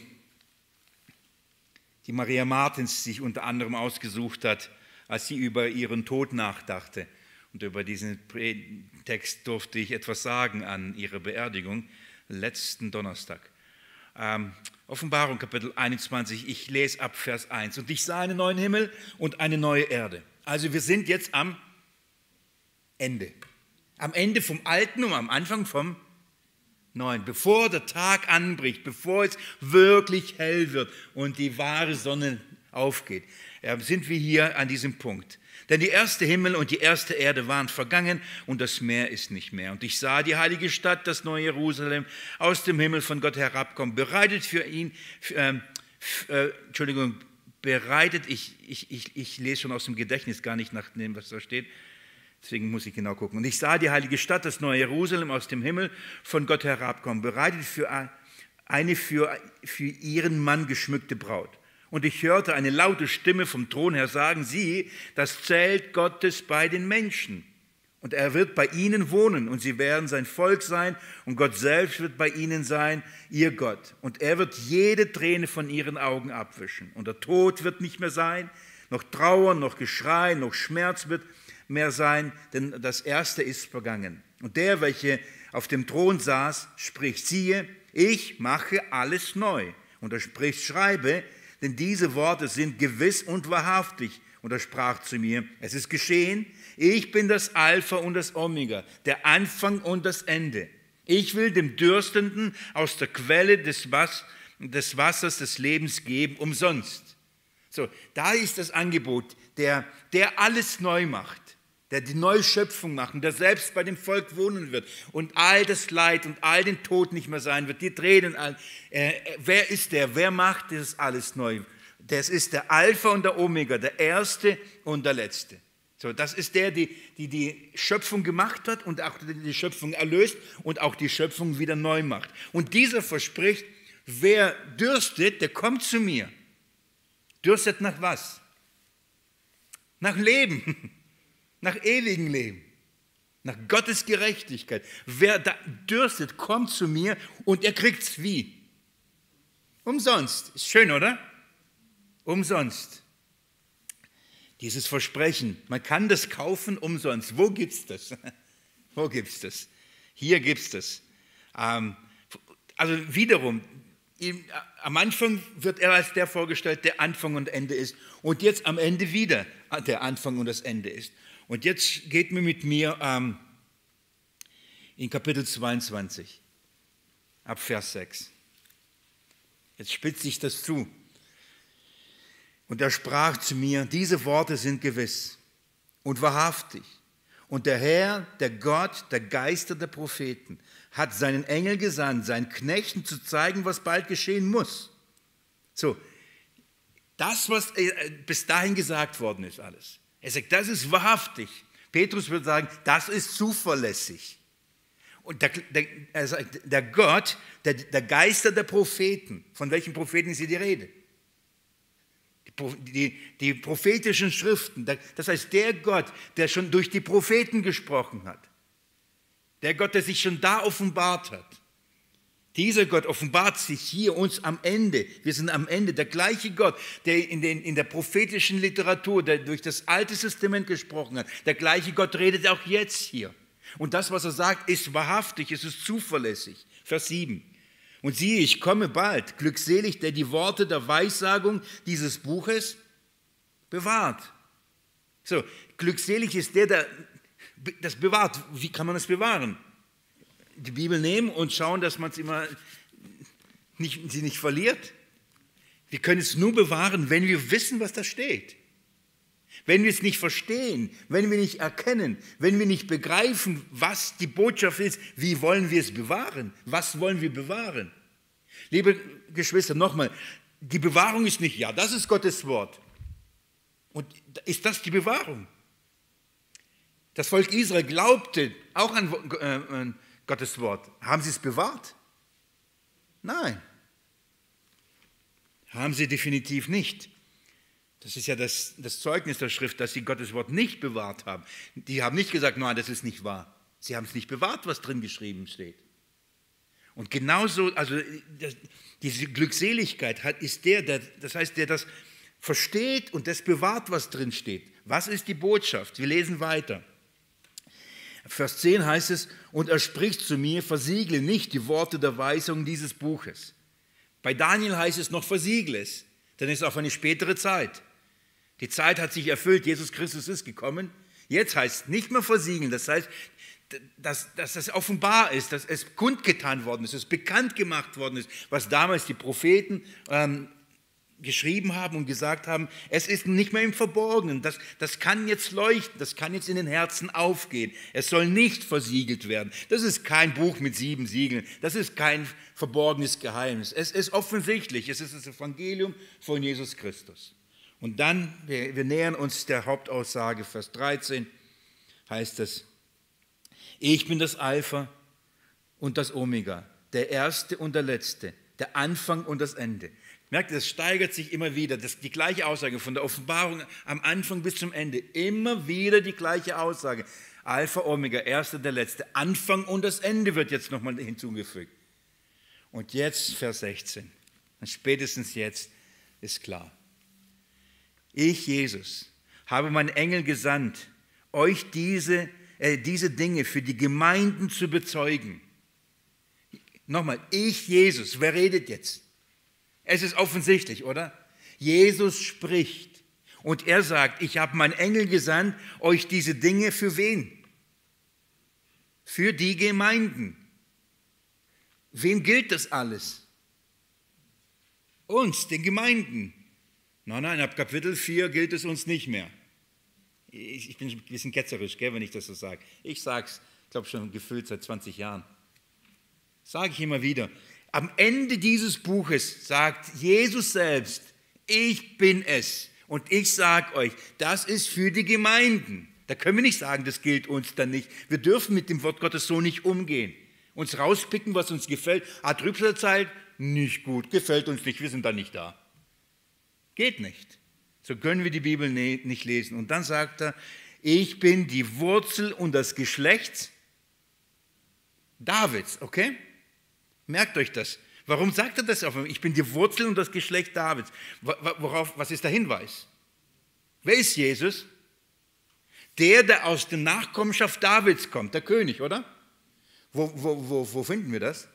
die Maria Martens sich unter anderem ausgesucht hat, als sie über ihren Tod nachdachte. Und über diesen Text durfte ich etwas sagen an ihrer Beerdigung letzten Donnerstag. Ähm, Offenbarung Kapitel einundzwanzig, ich lese ab Vers eins. Und ich sah einen neuen Himmel und eine neue Erde. Also wir sind jetzt am Ende. Am Ende vom Alten und am Anfang vom Neuen, bevor der Tag anbricht, bevor es wirklich hell wird und die wahre Sonne aufgeht, sind wir hier an diesem Punkt. Denn die erste Himmel und die erste Erde waren vergangen und das Meer ist nicht mehr. Und ich sah die heilige Stadt, das neue Jerusalem, aus dem Himmel von Gott herabkommen, bereitet für ihn, äh, äh, Entschuldigung, bereitet, ich, ich, ich, ich lese schon aus dem Gedächtnis gar nicht nach dem, was da steht, deswegen muss ich genau gucken. Und ich sah die heilige Stadt, das neue Jerusalem, aus dem Himmel von Gott herabkommen, bereitet für eine für, für ihren Mann geschmückte Braut. Und ich hörte eine laute Stimme vom Thron her sagen, sieh, das Zelt Gottes bei den Menschen. Und er wird bei ihnen wohnen und sie werden sein Volk sein und Gott selbst wird bei ihnen sein, ihr Gott. Und er wird jede Träne von ihren Augen abwischen. Und der Tod wird nicht mehr sein, noch Trauer, noch Geschrei, noch Schmerz wird mehr sein, denn das Erste ist vergangen. Und der, welcher auf dem Thron saß, spricht, siehe, ich mache alles neu. Und er spricht, schreibe, denn diese Worte sind gewiss und wahrhaftig. Und er sprach zu mir, es ist geschehen, ich bin das Alpha und das Omega, der Anfang und das Ende. Ich will dem Dürstenden aus der Quelle des, Was- des Wassers des Lebens geben, umsonst. So, da ist das Angebot, der, der alles neu macht, der die neue Schöpfung macht, der selbst bei dem Volk wohnen wird und all das Leid und all den Tod nicht mehr sein wird, die Tränen. All, äh, wer ist der? Wer macht das alles neu? Das ist der Alpha und der Omega, der Erste und der Letzte. So, das ist der, die, die die Schöpfung gemacht hat und auch die Schöpfung erlöst und auch die Schöpfung wieder neu macht. Und dieser verspricht, wer dürstet, der kommt zu mir. Dürstet nach was? Nach Leben, nach ewigem Leben, nach Gottes Gerechtigkeit. Wer da dürstet, kommt zu mir und er kriegt es wie? Umsonst. Ist schön, oder? Umsonst. Dieses Versprechen, man kann das kaufen umsonst. Wo gibt es das? Wo gibt es das? Hier gibt es das. Ähm, also wiederum, am Anfang wird er als der vorgestellt, der Anfang und Ende ist. Und jetzt am Ende wieder der Anfang und das Ende ist. Und jetzt geht mir mit mir ähm, in Kapitel zweiundzwanzig, ab Vers sechs. Jetzt spitzt sich das zu. Und er sprach zu mir, diese Worte sind gewiss und wahrhaftig. Und der Herr, der Gott, der Geister der Propheten, hat seinen Engel gesandt, seinen Knechten zu zeigen, was bald geschehen muss. So, das, was bis dahin gesagt worden ist, alles. Er sagt, das ist wahrhaftig. Petrus würde sagen, das ist zuverlässig. Und der, der, er sagt, der Gott, der, der Geister der Propheten, von welchen Propheten ist hier die Rede? Die, die, die prophetischen Schriften, das heißt der Gott, der schon durch die Propheten gesprochen hat, der Gott, der sich schon da offenbart hat. Dieser Gott offenbart sich hier uns am Ende. Wir sind am Ende. Der gleiche Gott, der in, den, in der prophetischen Literatur, der durch das Alte Testament gesprochen hat, der gleiche Gott redet auch jetzt hier. Und das, was er sagt, ist wahrhaftig, es ist zuverlässig. Vers sieben. Und siehe, ich komme bald, glückselig, der die Worte der Weissagung dieses Buches bewahrt. So, glückselig ist der, der das bewahrt. Wie kann man das bewahren? Die Bibel nehmen und schauen, dass man es immer nicht, sie nicht verliert. Wir können es nur bewahren, wenn wir wissen, was da steht. Wenn wir es nicht verstehen, wenn wir nicht erkennen, wenn wir nicht begreifen, was die Botschaft ist, wie wollen wir es bewahren? Was wollen wir bewahren? Liebe Geschwister, nochmal, die Bewahrung ist nicht, ja, das ist Gottes Wort. Und ist das die Bewahrung? Das Volk Israel glaubte auch an äh, Gottes Wort. Haben sie es bewahrt? Nein. Haben sie definitiv nicht. Das ist ja das, das Zeugnis der Schrift, dass sie Gottes Wort nicht bewahrt haben. Die haben nicht gesagt, nein, das ist nicht wahr. Sie haben es nicht bewahrt, was drin geschrieben steht. Und genauso, also das, diese Glückseligkeit hat, ist der, der, das heißt, der das versteht und das bewahrt, was drin steht. Was ist die Botschaft? Wir lesen weiter. Vers zehn heißt es, und er spricht zu mir, versiegle nicht die Worte der Weisung dieses Buches. Bei Daniel heißt es noch, versiegle es, dann ist es auf eine spätere Zeit. Die Zeit hat sich erfüllt, Jesus Christus ist gekommen. Jetzt heißt es nicht mehr versiegeln, das heißt, dass, dass das offenbar ist, dass es kundgetan worden ist, dass es bekannt gemacht worden ist, was damals die Propheten ähm, geschrieben haben und gesagt haben, es ist nicht mehr im Verborgenen, das, das kann jetzt leuchten, das kann jetzt in den Herzen aufgehen, es soll nicht versiegelt werden. Das ist kein Buch mit sieben Siegeln, das ist kein verborgenes Geheimnis, es ist offensichtlich, es ist das Evangelium von Jesus Christus. Und dann, wir, wir nähern uns der Hauptaussage, Vers dreizehn, heißt es, ich bin das Alpha und das Omega, der Erste und der Letzte, der Anfang und das Ende. Merkt ihr, das steigert sich immer wieder, das ist die gleiche Aussage von der Offenbarung am Anfang bis zum Ende, immer wieder die gleiche Aussage. Alpha, Omega, Erster, der Letzte, Anfang und das Ende wird jetzt nochmal hinzugefügt. Und jetzt Vers sechzehn, und spätestens jetzt ist klar. Ich, Jesus, habe meinen Engel gesandt, euch diese, äh, diese Dinge für die Gemeinden zu bezeugen. Nochmal, ich, Jesus, wer redet jetzt? Es ist offensichtlich, oder? Jesus spricht und er sagt, ich habe meinen Engel gesandt, euch diese Dinge für wen? Für die Gemeinden. Wem gilt das alles? Uns, den Gemeinden. Nein, nein, ab Kapitel vier gilt es uns nicht mehr. Ich, ich bin ein bisschen ketzerisch, gell, wenn ich das so sage. Ich sage es, ich glaube schon gefühlt seit zwanzig Jahren. Sage ich immer wieder. Am Ende dieses Buches sagt Jesus selbst, ich bin es. Und ich sage euch, das ist für die Gemeinden. Da können wir nicht sagen, das gilt uns dann nicht. Wir dürfen mit dem Wort Gottes so nicht umgehen. Uns rauspicken, was uns gefällt. Ah, Trübsalzeit, nicht gut, gefällt uns nicht, wir sind da nicht da. Geht nicht. So können wir die Bibel nicht lesen. Und dann sagt er, ich bin die Wurzel und das Geschlecht Davids, okay? Merkt euch das. Warum sagt er das auf einmal? Ich bin die Wurzel und das Geschlecht Davids. Worauf, was ist der Hinweis? Wer ist Jesus? Der, der aus der Nachkommenschaft Davids kommt, der König, oder? Wo, wo, wo, wo finden wir das?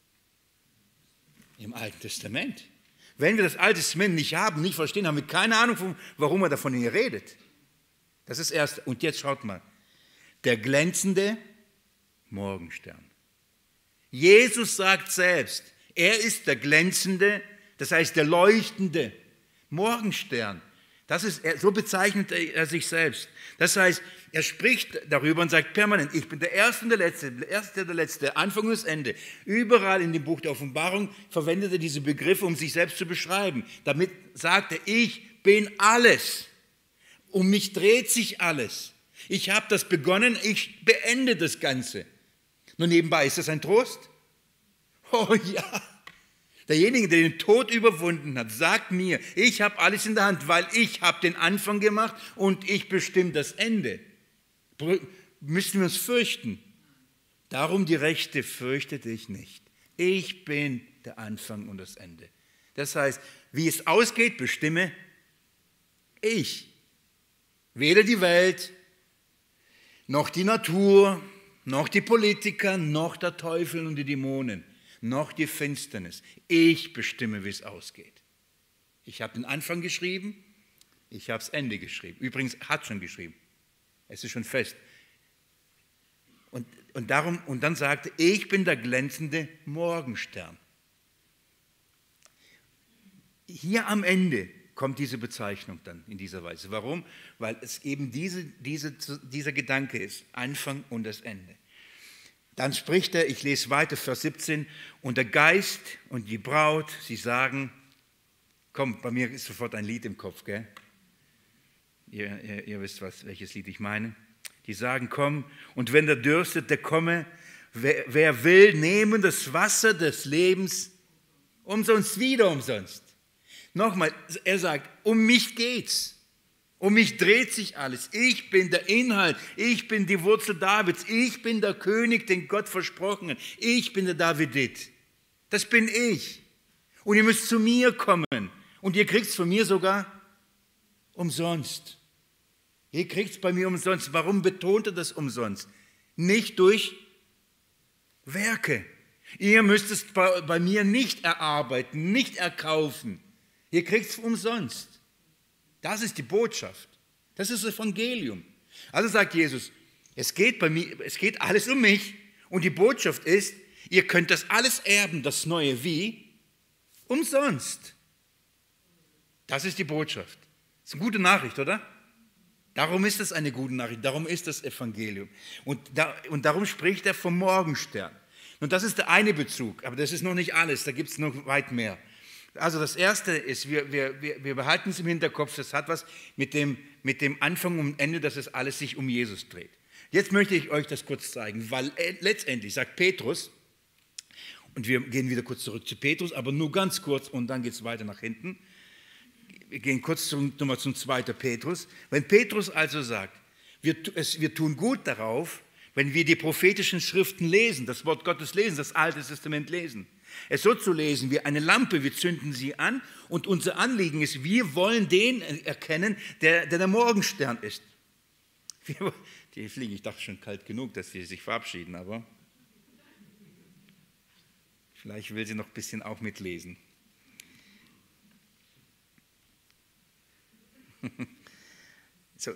Im Alten Testament. Wenn wir das Alte Testament nicht haben, nicht verstehen, haben wir keine Ahnung, warum er davon hier redet. Das ist erst. Und jetzt schaut mal. Der glänzende Morgenstern. Jesus sagt selbst, er ist der glänzende, das heißt der leuchtende Morgenstern. Das ist, so bezeichnet er sich selbst. Das heißt, er spricht darüber und sagt permanent, ich bin der Erste und der Letzte, der Erste und der Letzte, Anfang und das Ende. Überall in dem Buch der Offenbarung verwendet er diese Begriffe, um sich selbst zu beschreiben. Damit sagt er, ich bin alles. Um mich dreht sich alles. Ich habe das begonnen, ich beende das Ganze. Nur nebenbei, ist das ein Trost? Oh ja. Derjenige, der den Tod überwunden hat, sagt mir, ich habe alles in der Hand, weil ich habe den Anfang gemacht und ich bestimme das Ende. Müssen wir uns fürchten? Darum die Rechte, fürchte dich nicht. Ich bin der Anfang und das Ende. Das heißt, wie es ausgeht, bestimme ich. Weder die Welt, noch die Natur, noch die Politiker, noch der Teufel und die Dämonen, noch die Finsternis. Ich bestimme, wie es ausgeht. Ich habe den Anfang geschrieben, ich habe das Ende geschrieben. Übrigens, hat schon geschrieben. Es ist schon fest. Und, und, darum, und dann sagte, ich bin der glänzende Morgenstern. Hier am Ende kommt diese Bezeichnung dann in dieser Weise. Warum? Weil es eben diese, diese, dieser Gedanke ist, Anfang und das Ende. Dann spricht er, ich lese weiter, Vers siebzehn, und der Geist und die Braut, sie sagen, komm, bei mir ist sofort ein Lied im Kopf, gell? Ihr, ihr, ihr wisst, was, welches Lied ich meine. Die sagen, komm, und wenn der dürstet, der komme, wer, wer will, nehmen das Wasser des Lebens umsonst, wieder umsonst. Nochmal, er sagt, um mich geht's. Um mich dreht sich alles. Ich bin der Inhalt. Ich bin die Wurzel Davids. Ich bin der König, den Gott versprochen hat. Ich bin der Davidit. Das bin ich. Und ihr müsst zu mir kommen. Und ihr kriegt es von mir sogar umsonst. Ihr kriegt es bei mir umsonst. Warum betont er das umsonst? Nicht durch Werke. Ihr müsst es bei, bei mir nicht erarbeiten, nicht erkaufen. Ihr kriegt es umsonst. Das ist die Botschaft. Das ist das Evangelium. Also sagt Jesus, es geht bei mir, es geht alles um mich. Und die Botschaft ist, ihr könnt das alles erben, das Neue wie? Umsonst. Das ist die Botschaft. Das ist eine gute Nachricht, oder? Darum ist es eine gute Nachricht. Darum ist das Evangelium. Und, da, und darum spricht er vom Morgenstern. Und das ist der eine Bezug. Aber das ist noch nicht alles. Da gibt es noch weit mehr. Also das Erste ist, wir, wir, wir behalten es im Hinterkopf, das hat was mit dem, mit dem Anfang und Ende, dass es alles sich um Jesus dreht. Jetzt möchte ich euch das kurz zeigen, weil letztendlich sagt Petrus, und wir gehen wieder kurz zurück zu Petrus, aber nur ganz kurz und dann geht es weiter nach hinten. Wir gehen kurz zum, nochmal zum zweiten Petrus. Wenn Petrus also sagt, wir, es, wir tun gut darauf, wenn wir die prophetischen Schriften lesen, das Wort Gottes lesen, das Alte Testament lesen, es so zu lesen wie eine Lampe, wir zünden sie an und unser Anliegen ist, wir wollen den erkennen, der der, der Morgenstern ist. Die fliegen, ich dachte schon kalt genug, dass sie sich verabschieden, aber vielleicht will sie noch ein bisschen auch mitlesen. So.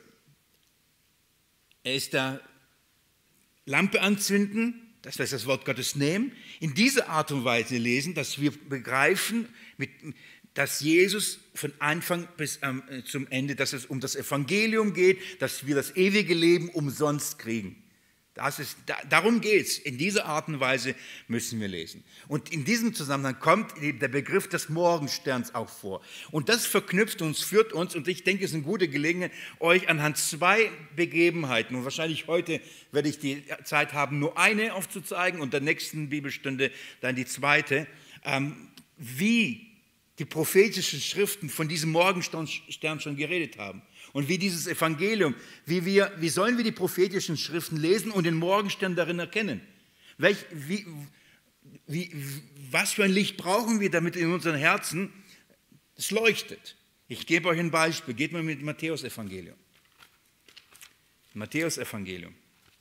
Er ist da, Lampe anzünden, dass wir das Wort Gottes nehmen, in dieser Art und Weise lesen, dass wir begreifen, mit, dass Jesus von Anfang bis ähm, zum Ende, dass es um das Evangelium geht, dass wir das ewige Leben umsonst kriegen. Das ist, da, darum geht es. In dieser Art und Weise müssen wir lesen. Und in diesem Zusammenhang kommt der Begriff des Morgensterns auch vor. Und das verknüpft uns, führt uns, und ich denke, es ist eine gute Gelegenheit, euch anhand zwei Begebenheiten, und wahrscheinlich heute werde ich die Zeit haben, nur eine aufzuzeigen und der nächsten Bibelstunde dann die zweite, ähm, wie die prophetischen Schriften von diesem Morgenstern schon geredet haben. Und wie dieses Evangelium, wie, wir, wie sollen wir die prophetischen Schriften lesen und den Morgenstern darin erkennen? Welch, wie, wie, was für ein Licht brauchen wir, damit in unseren Herzen es leuchtet? Ich gebe euch ein Beispiel. Geht mal mit Matthäus-Evangelium. Matthäus-Evangelium.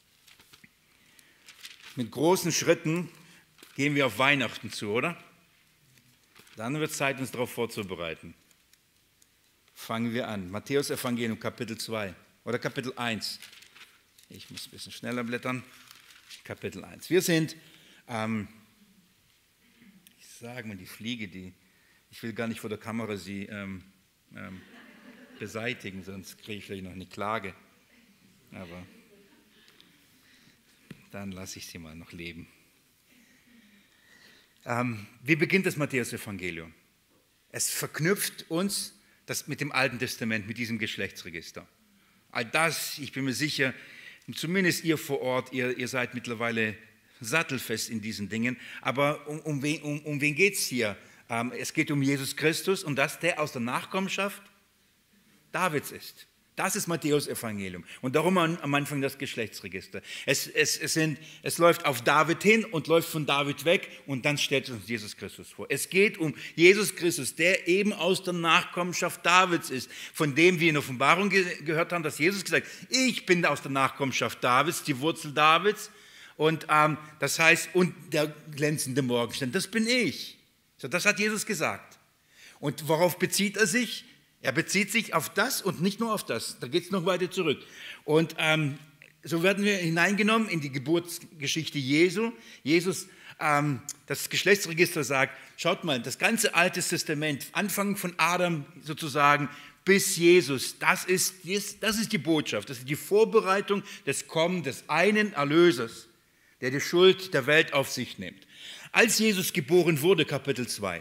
Mit großen Schritten gehen wir auf Weihnachten zu, oder? Dann wird es Zeit, uns darauf vorzubereiten. Fangen wir an. Matthäus Evangelium, Kapitel zwei oder Kapitel eins. Ich muss ein bisschen schneller blättern. Kapitel eins. Wir sind, ähm, ich sage mal, die Fliege, die, ich will gar nicht vor der Kamera sie ähm, ähm, beseitigen, sonst kriege ich vielleicht noch eine Klage. Aber dann lasse ich sie mal noch leben. Ähm, wie beginnt das Matthäus-Evangelium? Es verknüpft uns das mit dem Alten Testament, mit diesem Geschlechtsregister. All das, ich bin mir sicher, zumindest ihr vor Ort, ihr, ihr seid mittlerweile sattelfest in diesen Dingen. Aber um, um wen, um, um wen geht es hier? Ähm, es geht um Jesus Christus und dass der aus der Nachkommenschaft Davids ist. Das ist Matthäus-Evangelium. Und darum am Anfang das Geschlechtsregister. Es, es, es, sind, es läuft auf David hin und läuft von David weg und dann stellt uns Jesus Christus vor. Es geht um Jesus Christus, der eben aus der Nachkommenschaft Davids ist, von dem wir in Offenbarung ge gehört haben, dass Jesus gesagt hat, ich bin aus der Nachkommenschaft Davids, die Wurzel Davids. Und ähm, das heißt, und der glänzende Morgenstern, das bin ich. So, das hat Jesus gesagt. Und worauf bezieht er sich? Er bezieht sich auf das und nicht nur auf das. Da geht es noch weiter zurück. Und ähm, so werden wir hineingenommen in die Geburtsgeschichte Jesu. Jesus, ähm, das Geschlechtsregister sagt, schaut mal, das ganze Alte Testament, Anfang von Adam sozusagen bis Jesus, das ist, das ist die Botschaft, das ist die Vorbereitung des Kommens des einen Erlösers, der die Schuld der Welt auf sich nimmt. Als Jesus geboren wurde, Kapitel zwei,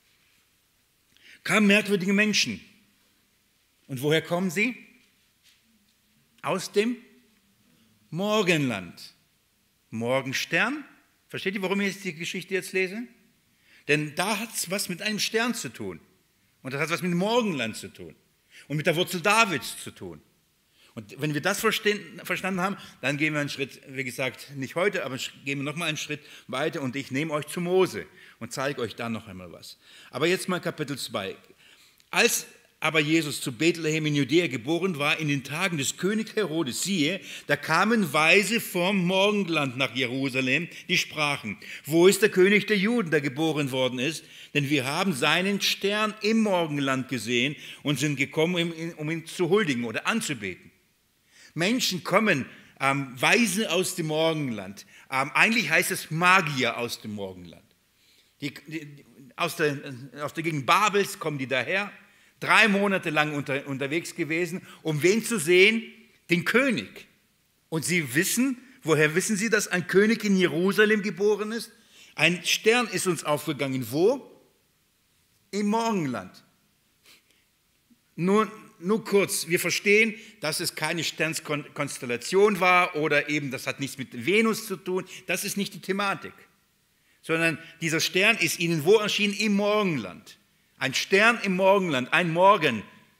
kamen merkwürdige Menschen. Und woher kommen sie? Aus dem Morgenland. Morgenstern. Versteht ihr, warum ich die Geschichte jetzt lese? Denn da hat es was mit einem Stern zu tun. Und das hat was mit dem Morgenland zu tun. Und mit der Wurzel Davids zu tun. Und wenn wir das verstanden haben, dann gehen wir einen Schritt, wie gesagt, nicht heute, aber gehen wir nochmal einen Schritt weiter und ich nehme euch zu Mose und zeige euch dann noch einmal was. Aber jetzt mal Kapitel zwei. Als aber Jesus zu Bethlehem in Judäa geboren war, in den Tagen des Königs Herodes, siehe, da kamen Weise vom Morgenland nach Jerusalem, die sprachen, wo ist der König der Juden, der geboren worden ist? Denn wir haben seinen Stern im Morgenland gesehen und sind gekommen, um ihn zu huldigen oder anzubeten. Menschen kommen, ähm, Weise aus dem Morgenland. Ähm, eigentlich heißt es Magier aus dem Morgenland. Die, die, aus, der, aus der Gegend Babels kommen die daher. Drei Monate lang unter, unterwegs gewesen, um wen zu sehen? Den König. Und sie wissen, woher wissen sie, dass ein König in Jerusalem geboren ist? Ein Stern ist uns aufgegangen. Wo? Im Morgenland. Nur, nur kurz, wir verstehen, dass es keine Sternskonstellation war oder eben, das hat nichts mit Venus zu tun. Das ist nicht die Thematik. Sondern dieser Stern ist ihnen wo erschienen? Im Morgenland. Ein Stern im Morgenland, ein Morgenstern.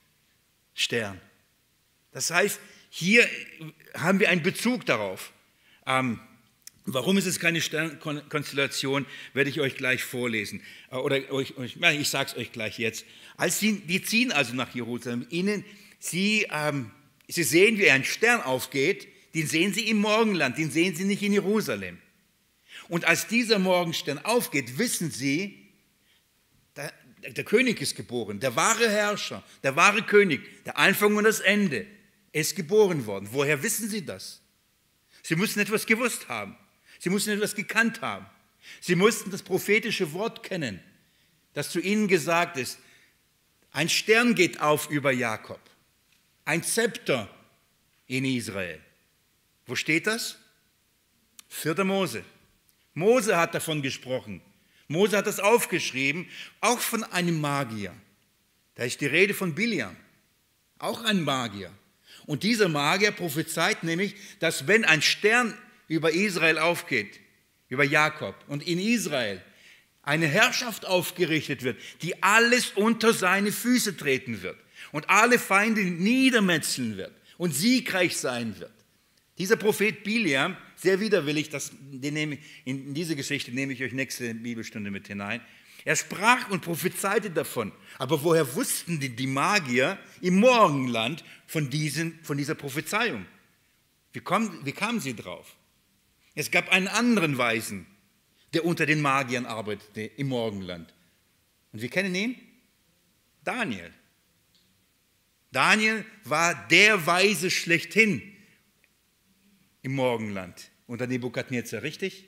Das heißt, hier haben wir einen Bezug darauf. Ähm, warum ist es keine Sternkonstellation, werde ich euch gleich vorlesen. Äh, oder euch, ich sage es euch gleich jetzt. Als sie, die ziehen also nach Jerusalem. Ihnen, sie, ähm, sie sehen, wie ein Stern aufgeht, den sehen sie im Morgenland, den sehen sie nicht in Jerusalem. Und als dieser Morgenstern aufgeht, wissen sie, da, der König ist geboren, der wahre Herrscher, der wahre König, der Anfang und das Ende, ist geboren worden. Woher wissen Sie das? Sie müssen etwas gewusst haben. Sie müssen etwas gekannt haben. Sie mussten das prophetische Wort kennen, das zu ihnen gesagt ist. Ein Stern geht auf über Jakob, ein Zepter in Israel. Wo steht das? vierter Mose. Mose hat davon gesprochen. Mose hat das aufgeschrieben, auch von einem Magier. Da ist die Rede von Biliam, auch ein Magier. Und dieser Magier prophezeit nämlich, dass wenn ein Stern über Israel aufgeht, über Jakob und in Israel eine Herrschaft aufgerichtet wird, die alles unter seine Füße treten wird und alle Feinde niedermetzeln wird und siegreich sein wird. Dieser Prophet Biliam, sehr widerwillig, das, den nehme, in diese Geschichte nehme ich euch nächste Bibelstunde mit hinein. Er sprach und prophezeite davon. Aber woher wussten die, die Magier im Morgenland von, diesen, von dieser Prophezeiung? Wie, kommen, wie kamen sie drauf? Es gab einen anderen Weisen, der unter den Magiern arbeitete im Morgenland. Und wir kennen ihn? Daniel. Daniel war der Weise schlechthin im Morgenland unter Nebukadnezar, richtig?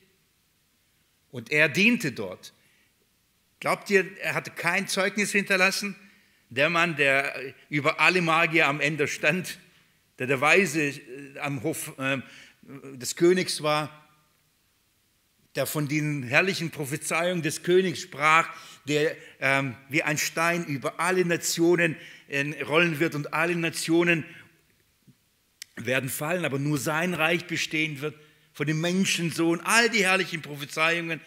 Und er diente dort. Glaubt ihr, er hatte kein Zeugnis hinterlassen? Der Mann, der über alle Magier am Ende stand, der der Weise am Hof äh, des Königs war, der von den herrlichen Prophezeiungen des Königs sprach, der ähm, wie ein Stein über alle Nationen äh, rollen wird und alle Nationen werden fallen, aber nur sein Reich bestehen wird, von dem Menschensohn, all die herrlichen Prophezeiungen.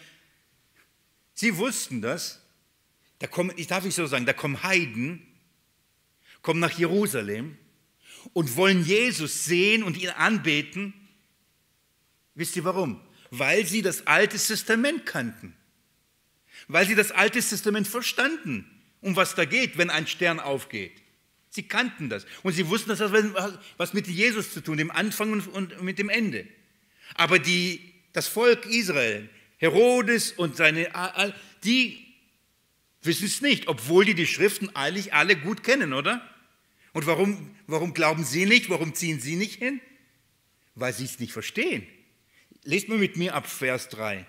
Sie wussten das. Da kommen, ich darf nicht so sagen, da kommen Heiden, kommen nach Jerusalem und wollen Jesus sehen und ihn anbeten. Wisst ihr warum? Weil sie das Alte Testament kannten. Weil sie das Alte Testament verstanden, um was da geht, wenn ein Stern aufgeht. Sie kannten das und sie wussten, dass das was mit Jesus zu tun, dem Anfang und mit dem Ende. Aber die, das Volk Israel, Herodes und seine, die wissen es nicht, obwohl die die Schriften eigentlich alle gut kennen, oder? Und warum, warum glauben sie nicht, warum ziehen sie nicht hin? Weil sie es nicht verstehen. Lest mal mit mir ab Vers drei.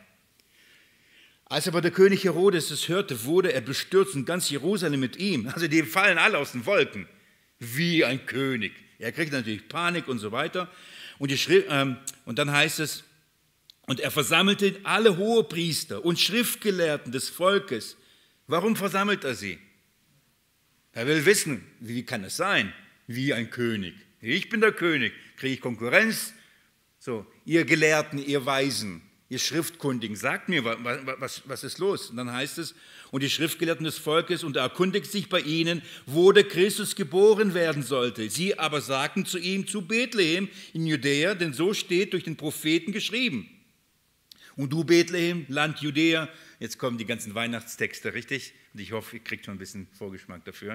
Als aber der König Herodes es hörte, wurde er bestürzt und ganz Jerusalem mit ihm. Also die fallen alle aus den Wolken, wie ein König. Er kriegt natürlich Panik und so weiter. Und, die Schrift, ähm, und dann heißt es, und er versammelte alle Hohepriester und Schriftgelehrten des Volkes. Warum versammelt er sie? Er will wissen, wie kann es sein, wie ein König. Ich bin der König, kriege ich Konkurrenz? So, ihr Gelehrten, ihr Weisen, ihr Schriftkundigen, sagt mir, was, was, was ist los? Und dann heißt es, und die Schriftgelehrten des Volkes, und er erkundigt sich bei ihnen, wo der Christus geboren werden sollte. Sie aber sagten zu ihm, zu Bethlehem in Judäa, denn so steht durch den Propheten geschrieben. Und du, Bethlehem, Land Judäa, jetzt kommen die ganzen Weihnachtstexte, richtig? Und ich hoffe, ihr kriegt schon ein bisschen Vorgeschmack dafür.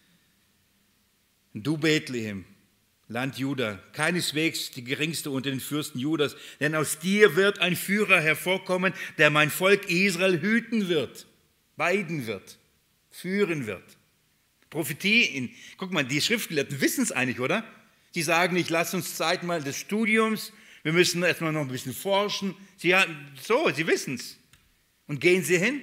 Und du, Bethlehem, Land Juda, keineswegs die geringste unter den Fürsten Judas, denn aus dir wird ein Führer hervorkommen, der mein Volk Israel hüten wird, weiden wird, führen wird. Prophetie, in, guck mal, die Schriftgelehrten wissen es eigentlich, oder? Die sagen nicht, lass uns Zeit mal des Studiums, wir müssen erstmal noch ein bisschen forschen. Sie haben, so, sie wissen es. Und gehen sie hin?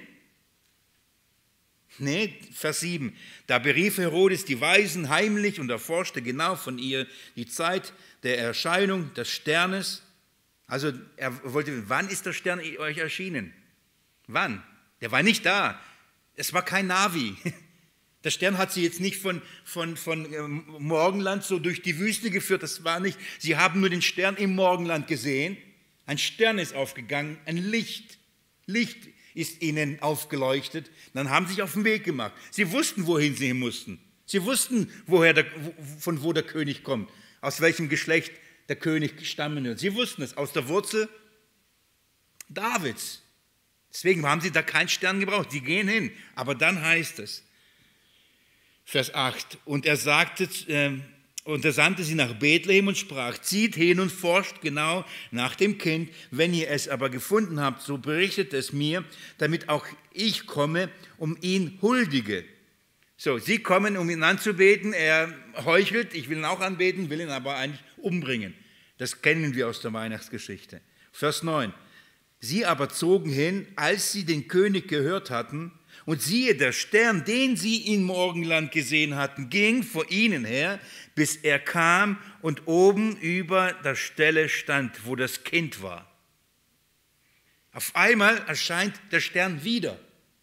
Nee, Vers sieben. Da berief Herodes die Weisen heimlich und erforschte genau von ihr die Zeit der Erscheinung des Sternes. Also er wollte, wann ist der Stern euch erschienen? Wann? Der war nicht da. Es war kein Navi. Der Stern hat sie jetzt nicht von, von, von Morgenland so durch die Wüste geführt. Das war nicht. Sie haben nur den Stern im Morgenland gesehen. Ein Stern ist aufgegangen, ein Licht. Licht ist ihnen aufgeleuchtet. Dann haben sie sich auf den Weg gemacht. Sie wussten, wohin sie hin mussten. Sie wussten, woher der, von wo der König kommt, aus welchem Geschlecht der König stammen wird. Sie wussten es, aus der Wurzel Davids. Deswegen haben sie da keinen Stern gebraucht. Sie gehen hin. Aber dann heißt es, Vers acht, und er sagte, äh, und er sandte sie nach Bethlehem und sprach, zieht hin und forscht genau nach dem Kind. Wenn ihr es aber gefunden habt, so berichtet es mir, damit auch ich komme, um ihn huldige. So, sie kommen, um ihn anzubeten. Er heuchelt, ich will ihn auch anbeten, will ihn aber eigentlich umbringen. Das kennen wir aus der Weihnachtsgeschichte. Vers neun, sie aber zogen hin, als sie den König gehört hatten, und siehe, der Stern, den sie im Morgenland gesehen hatten, ging vor ihnen her, bis er kam und oben über der Stelle stand, wo das Kind war. Auf einmal erscheint der Stern wieder.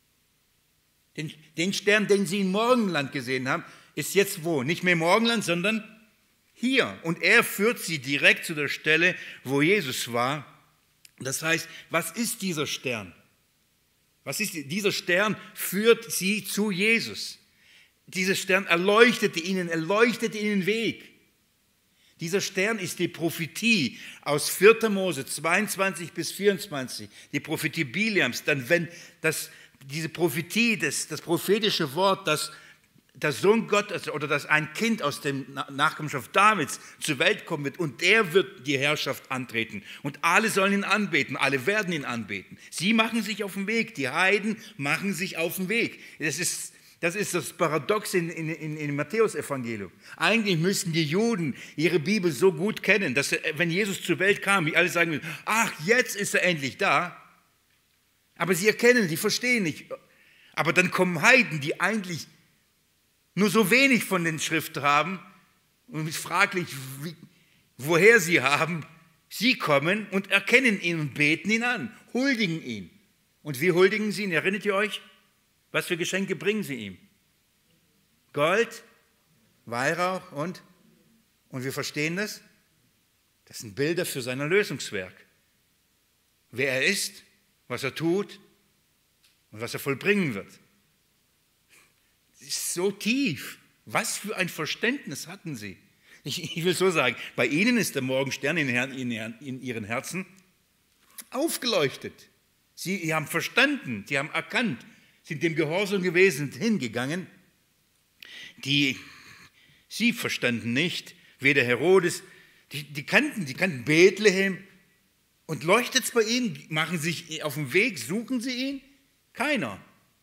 Den, den Stern, den sie im Morgenland gesehen haben, ist jetzt wo? Nicht mehr im Morgenland, sondern hier. Und er führt sie direkt zu der Stelle, wo Jesus war. Das heißt, was ist dieser Stern? Was ist, dieser Stern führt sie zu Jesus. Dieser Stern erleuchtete ihnen, erleuchtete ihnen den Weg. Dieser Stern ist die Prophetie aus vierter Mose zweiundzwanzig bis vierundzwanzig, die Prophetie Biliams. Dann, wenn das, diese Prophetie, das, das prophetische Wort, das der Sohn Gottes oder dass ein Kind aus der Nachkommenschaft Davids zur Welt kommen wird und der wird die Herrschaft antreten und alle sollen ihn anbeten, alle werden ihn anbeten. Sie machen sich auf den Weg, die Heiden machen sich auf den Weg. Das ist das, ist das Paradox in, in, in, im Matthäus-Evangelium. Eigentlich müssten die Juden ihre Bibel so gut kennen, dass wenn Jesus zur Welt kam, die alle sagen, ach, jetzt ist er endlich da. Aber sie erkennen, sie verstehen nicht. Aber dann kommen Heiden, die eigentlich nur so wenig von den Schriften haben und es ist fraglich, wie, woher sie haben. Sie kommen und erkennen ihn und beten ihn an, huldigen ihn. Und wie huldigen sie ihn? Erinnert ihr euch? Was für Geschenke bringen sie ihm? Gold, Weihrauch und, und wir verstehen das, das sind Bilder für sein Erlösungswerk. Wer er ist, was er tut und was er vollbringen wird. Das ist so tief. Was für ein Verständnis hatten sie? Ich, ich will so sagen, bei ihnen ist der Morgenstern in, in, in ihren Herzen aufgeleuchtet. Sie, sie haben verstanden, sie haben erkannt, sind dem Gehorsam gewesen, hingegangen. Die, sie verstanden nicht, weder Herodes, die, die kannten, die kannten Bethlehem. Und leuchtet es bei ihnen? Machen sich auf den Weg, suchen sie ihn? Keiner.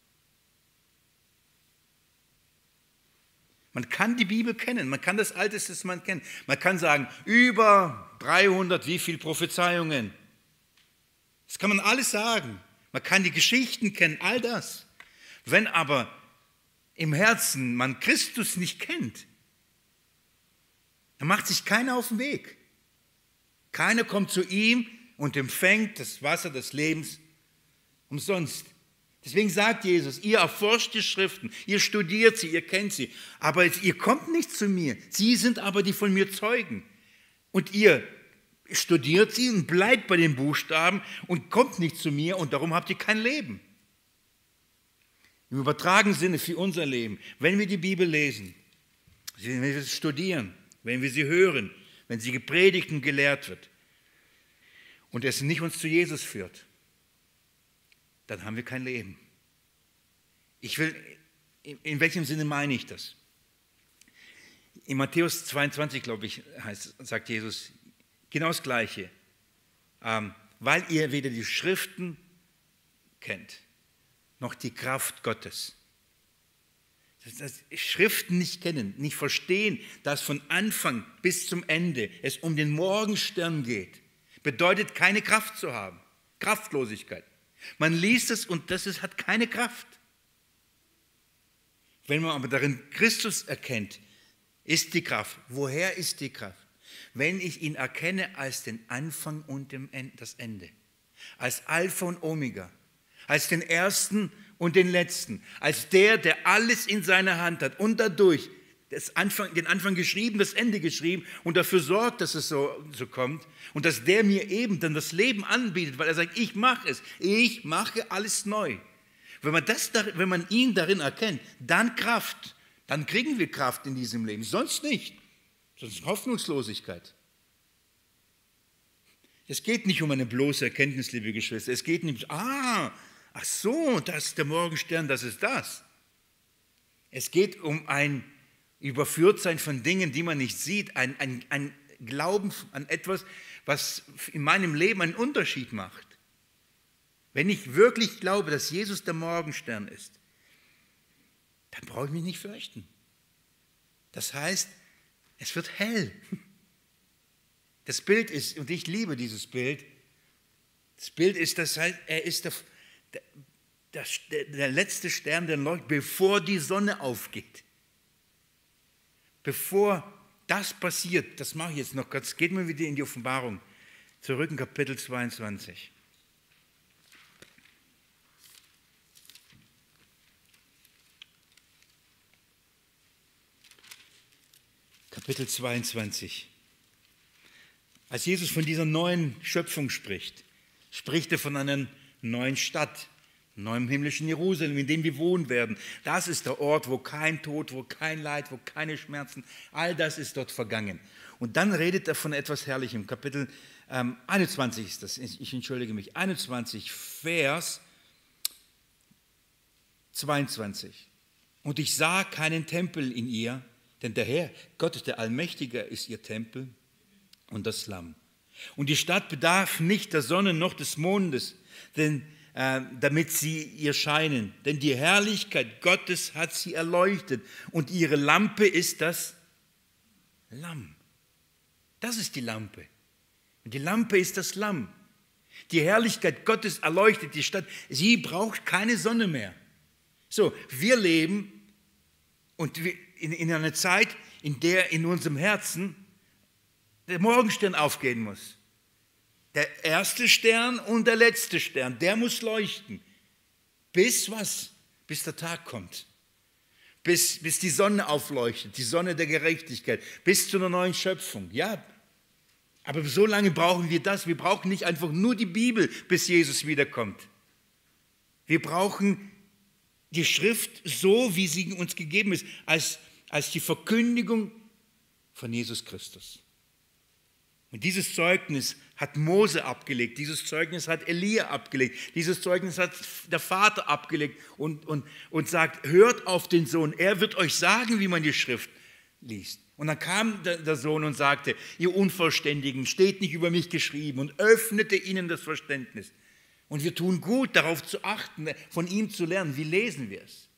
Man kann die Bibel kennen, man kann das Alte Testament kennen. Man kann sagen, über dreihundert, wie viele Prophezeiungen. Das kann man alles sagen. Man kann die Geschichten kennen, all das. Wenn aber im Herzen man Christus nicht kennt, dann macht sich keiner auf den Weg. Keiner kommt zu ihm und empfängt das Wasser des Lebens umsonst. Deswegen sagt Jesus, ihr erforscht die Schriften, ihr studiert sie, ihr kennt sie, aber ihr kommt nicht zu mir. Sie sind aber die von mir Zeugen. Und ihr studiert sie und bleibt bei den Buchstaben und kommt nicht zu mir und darum habt ihr kein Leben. Im übertragenen Sinne für unser Leben, wenn wir die Bibel lesen, wenn wir sie studieren, wenn wir sie hören, wenn sie gepredigt und gelehrt wird und es nicht uns zu Jesus führt, dann haben wir kein Leben. Ich will, in welchem Sinne meine ich das? In Matthäus zweiundzwanzig, glaube ich, heißt, sagt Jesus genau das Gleiche. Ähm, weil ihr weder die Schriften kennt, noch die Kraft Gottes. Das, das Schriften nicht kennen, nicht verstehen, dass von Anfang bis zum Ende es um den Morgenstern geht, bedeutet keine Kraft zu haben. Kraftlosigkeit. Man liest es und das ist, hat keine Kraft. Wenn man aber darin Christus erkennt, ist die Kraft. Woher ist die Kraft? Wenn ich ihn erkenne als den Anfang und das Ende, als Alpha und Omega, als den Ersten und den Letzten, als der, der alles in seiner Hand hat und dadurch das Anfang, den Anfang geschrieben, das Ende geschrieben und dafür sorgt, dass es so, so kommt und dass der mir eben dann das Leben anbietet, weil er sagt, ich mache es, ich mache alles neu. Wenn man, das, wenn man ihn darin erkennt, dann Kraft, dann kriegen wir Kraft in diesem Leben, sonst nicht, sonst Hoffnungslosigkeit. Es geht nicht um eine bloße Erkenntnis, liebe Geschwister, es geht nicht, ah, ach so, das ist der Morgenstern, das ist das. Es geht um ein Überführtsein von Dingen, die man nicht sieht, ein, ein, ein Glauben an etwas, was in meinem Leben einen Unterschied macht. Wenn ich wirklich glaube, dass Jesus der Morgenstern ist, dann brauche ich mich nicht fürchten. Das heißt, es wird hell. Das Bild ist, und ich liebe dieses Bild, das Bild ist, das heißt, er ist der, der, der, der letzte Stern, der leuchtet, bevor die Sonne aufgeht. Bevor das passiert, das mache ich jetzt noch kurz, geht mal wieder in die Offenbarung, zurück in Kapitel zweiundzwanzig. Kapitel zweiundzwanzig. Als Jesus von dieser neuen Schöpfung spricht, spricht er von einer neuen Stadt, neuem himmlischen Jerusalem, in dem wir wohnen werden. Das ist der Ort, wo kein Tod, wo kein Leid, wo keine Schmerzen, all das ist dort vergangen. Und dann redet er von etwas Herrlichem. Kapitel ähm, einundzwanzig ist das, ich entschuldige mich, einundzwanzig, Vers zweiundzwanzig. Und ich sah keinen Tempel in ihr, denn der Herr, Gott, der Allmächtige, ist ihr Tempel und das Lamm. Und die Stadt bedarf nicht der Sonne noch des Mondes, denn damit sie ihr scheinen. Denn die Herrlichkeit Gottes hat sie erleuchtet und ihre Lampe ist das Lamm. Das ist die Lampe. Und die Lampe ist das Lamm. Die Herrlichkeit Gottes erleuchtet die Stadt. Sie braucht keine Sonne mehr. So, wir leben und wir, in, in einer Zeit, in der in unserem Herzen der Morgenstern aufgehen muss. Der erste Stern und der letzte Stern, der muss leuchten. Bis was? Bis der Tag kommt. Bis, bis die Sonne aufleuchtet, die Sonne der Gerechtigkeit, bis zu einer neuen Schöpfung. Ja, aber so lange brauchen wir das. Wir brauchen nicht einfach nur die Bibel, bis Jesus wiederkommt. Wir brauchen die Schrift so, wie sie uns gegeben ist, als, als die Verkündigung von Jesus Christus. Und dieses Zeugnis hat Mose abgelegt, dieses Zeugnis hat Elia abgelegt, dieses Zeugnis hat der Vater abgelegt und, und, und sagt, hört auf den Sohn, er wird euch sagen, wie man die Schrift liest. Und dann kam der, der Sohn und sagte, ihr Unverständigen, steht nicht über mich geschrieben, und öffnete ihnen das Verständnis. Und wir tun gut, darauf zu achten, von ihm zu lernen. Wie lesen wir es?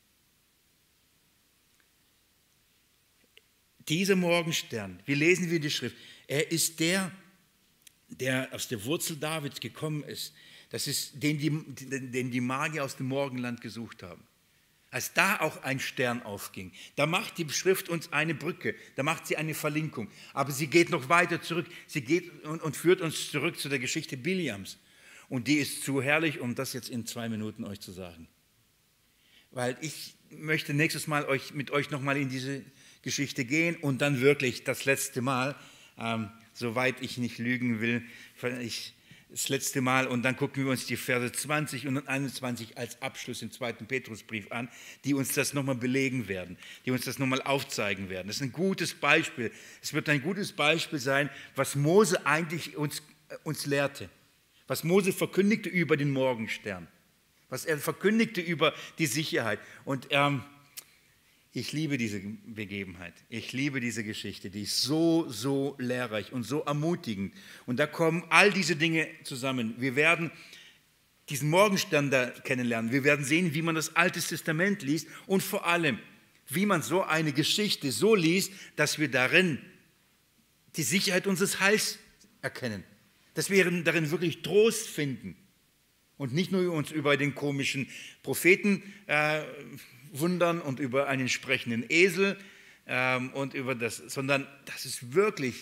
Dieser Morgenstern, wie lesen wir die Schrift? Er ist der, der aus der Wurzel Davids gekommen ist. Das ist, den die, den die Magier aus dem Morgenland gesucht haben. Als da auch ein Stern aufging, da macht die Schrift uns eine Brücke, da macht sie eine Verlinkung. Aber sie geht noch weiter zurück. Sie geht und, und führt uns zurück zu der Geschichte Biliams. Und die ist zu herrlich, um das jetzt in zwei Minuten euch zu sagen. Weil ich möchte nächstes Mal euch, mit euch nochmal in diese Geschichte gehen und dann wirklich das letzte Mal, ähm, soweit ich nicht lügen will, ich, das letzte Mal, und dann gucken wir uns die Verse zwanzig und einundzwanzig als Abschluss im zweiten Petrusbrief an, die uns das nochmal belegen werden, die uns das nochmal aufzeigen werden. Das ist ein gutes Beispiel. Es wird ein gutes Beispiel sein, was Mose eigentlich uns, äh, uns lehrte. Was Mose verkündigte über den Morgenstern, was er verkündigte über die Sicherheit. Und ähm, ich liebe diese Begebenheit, ich liebe diese Geschichte, die ist so, so lehrreich und so ermutigend. Und da kommen all diese Dinge zusammen. Wir werden diesen Morgenstern da kennenlernen, wir werden sehen, wie man das Alte Testament liest und vor allem, wie man so eine Geschichte so liest, dass wir darin die Sicherheit unseres Heils erkennen. Dass wir darin wirklich Trost finden und nicht nur uns über den komischen Propheten äh, wundern und über einen sprechenden Esel ähm, und über das, sondern das ist wirklich,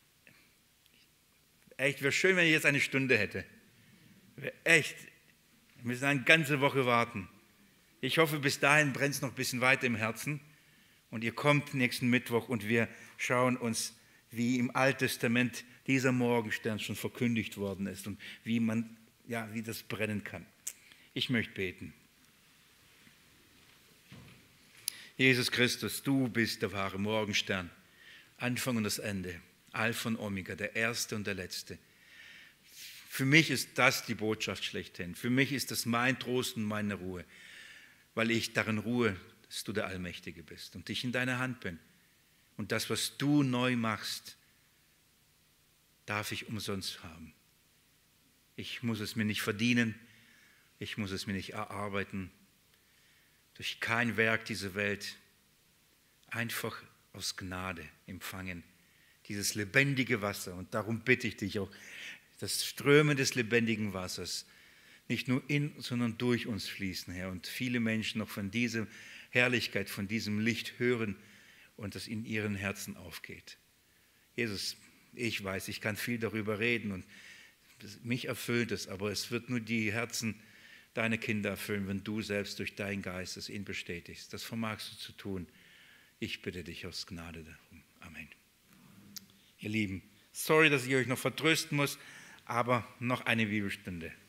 echt, wäre schön, wenn ich jetzt eine Stunde hätte. Wäre echt, wir müssen eine ganze Woche warten. Ich hoffe, bis dahin brennt es noch ein bisschen weiter im Herzen und ihr kommt nächsten Mittwoch und wir schauen uns, wie im Alten Testament dieser Morgenstern schon verkündigt worden ist und wie man, ja, wie das brennen kann. Ich möchte beten. Jesus Christus, du bist der wahre Morgenstern, Anfang und das Ende, Alpha und Omega, der Erste und der Letzte. Für mich ist das die Botschaft schlechthin. Für mich ist das mein Trost und meine Ruhe, weil ich darin ruhe, dass du der Allmächtige bist und ich in deiner Hand bin. Und das, was du neu machst, darf ich umsonst haben. Ich muss es mir nicht verdienen, ich muss es mir nicht erarbeiten, durch kein Werk dieser Welt, einfach aus Gnade empfangen, dieses lebendige Wasser. Und darum bitte ich dich auch, das Strömen des lebendigen Wassers, nicht nur in, sondern durch uns fließen, Herr. Und viele Menschen noch von dieser Herrlichkeit, von diesem Licht hören und das in ihren Herzen aufgeht. Jesus, ich weiß, ich kann viel darüber reden und mich erfüllt es, aber es wird nur die Herzen deiner Kinder erfüllen, wenn du selbst durch deinen Geist es ihnen bestätigst. Das vermagst du zu tun. Ich bitte dich aus Gnade darum. Amen. Ihr Lieben, sorry, dass ich euch noch vertrösten muss, aber noch eine Bibelstunde.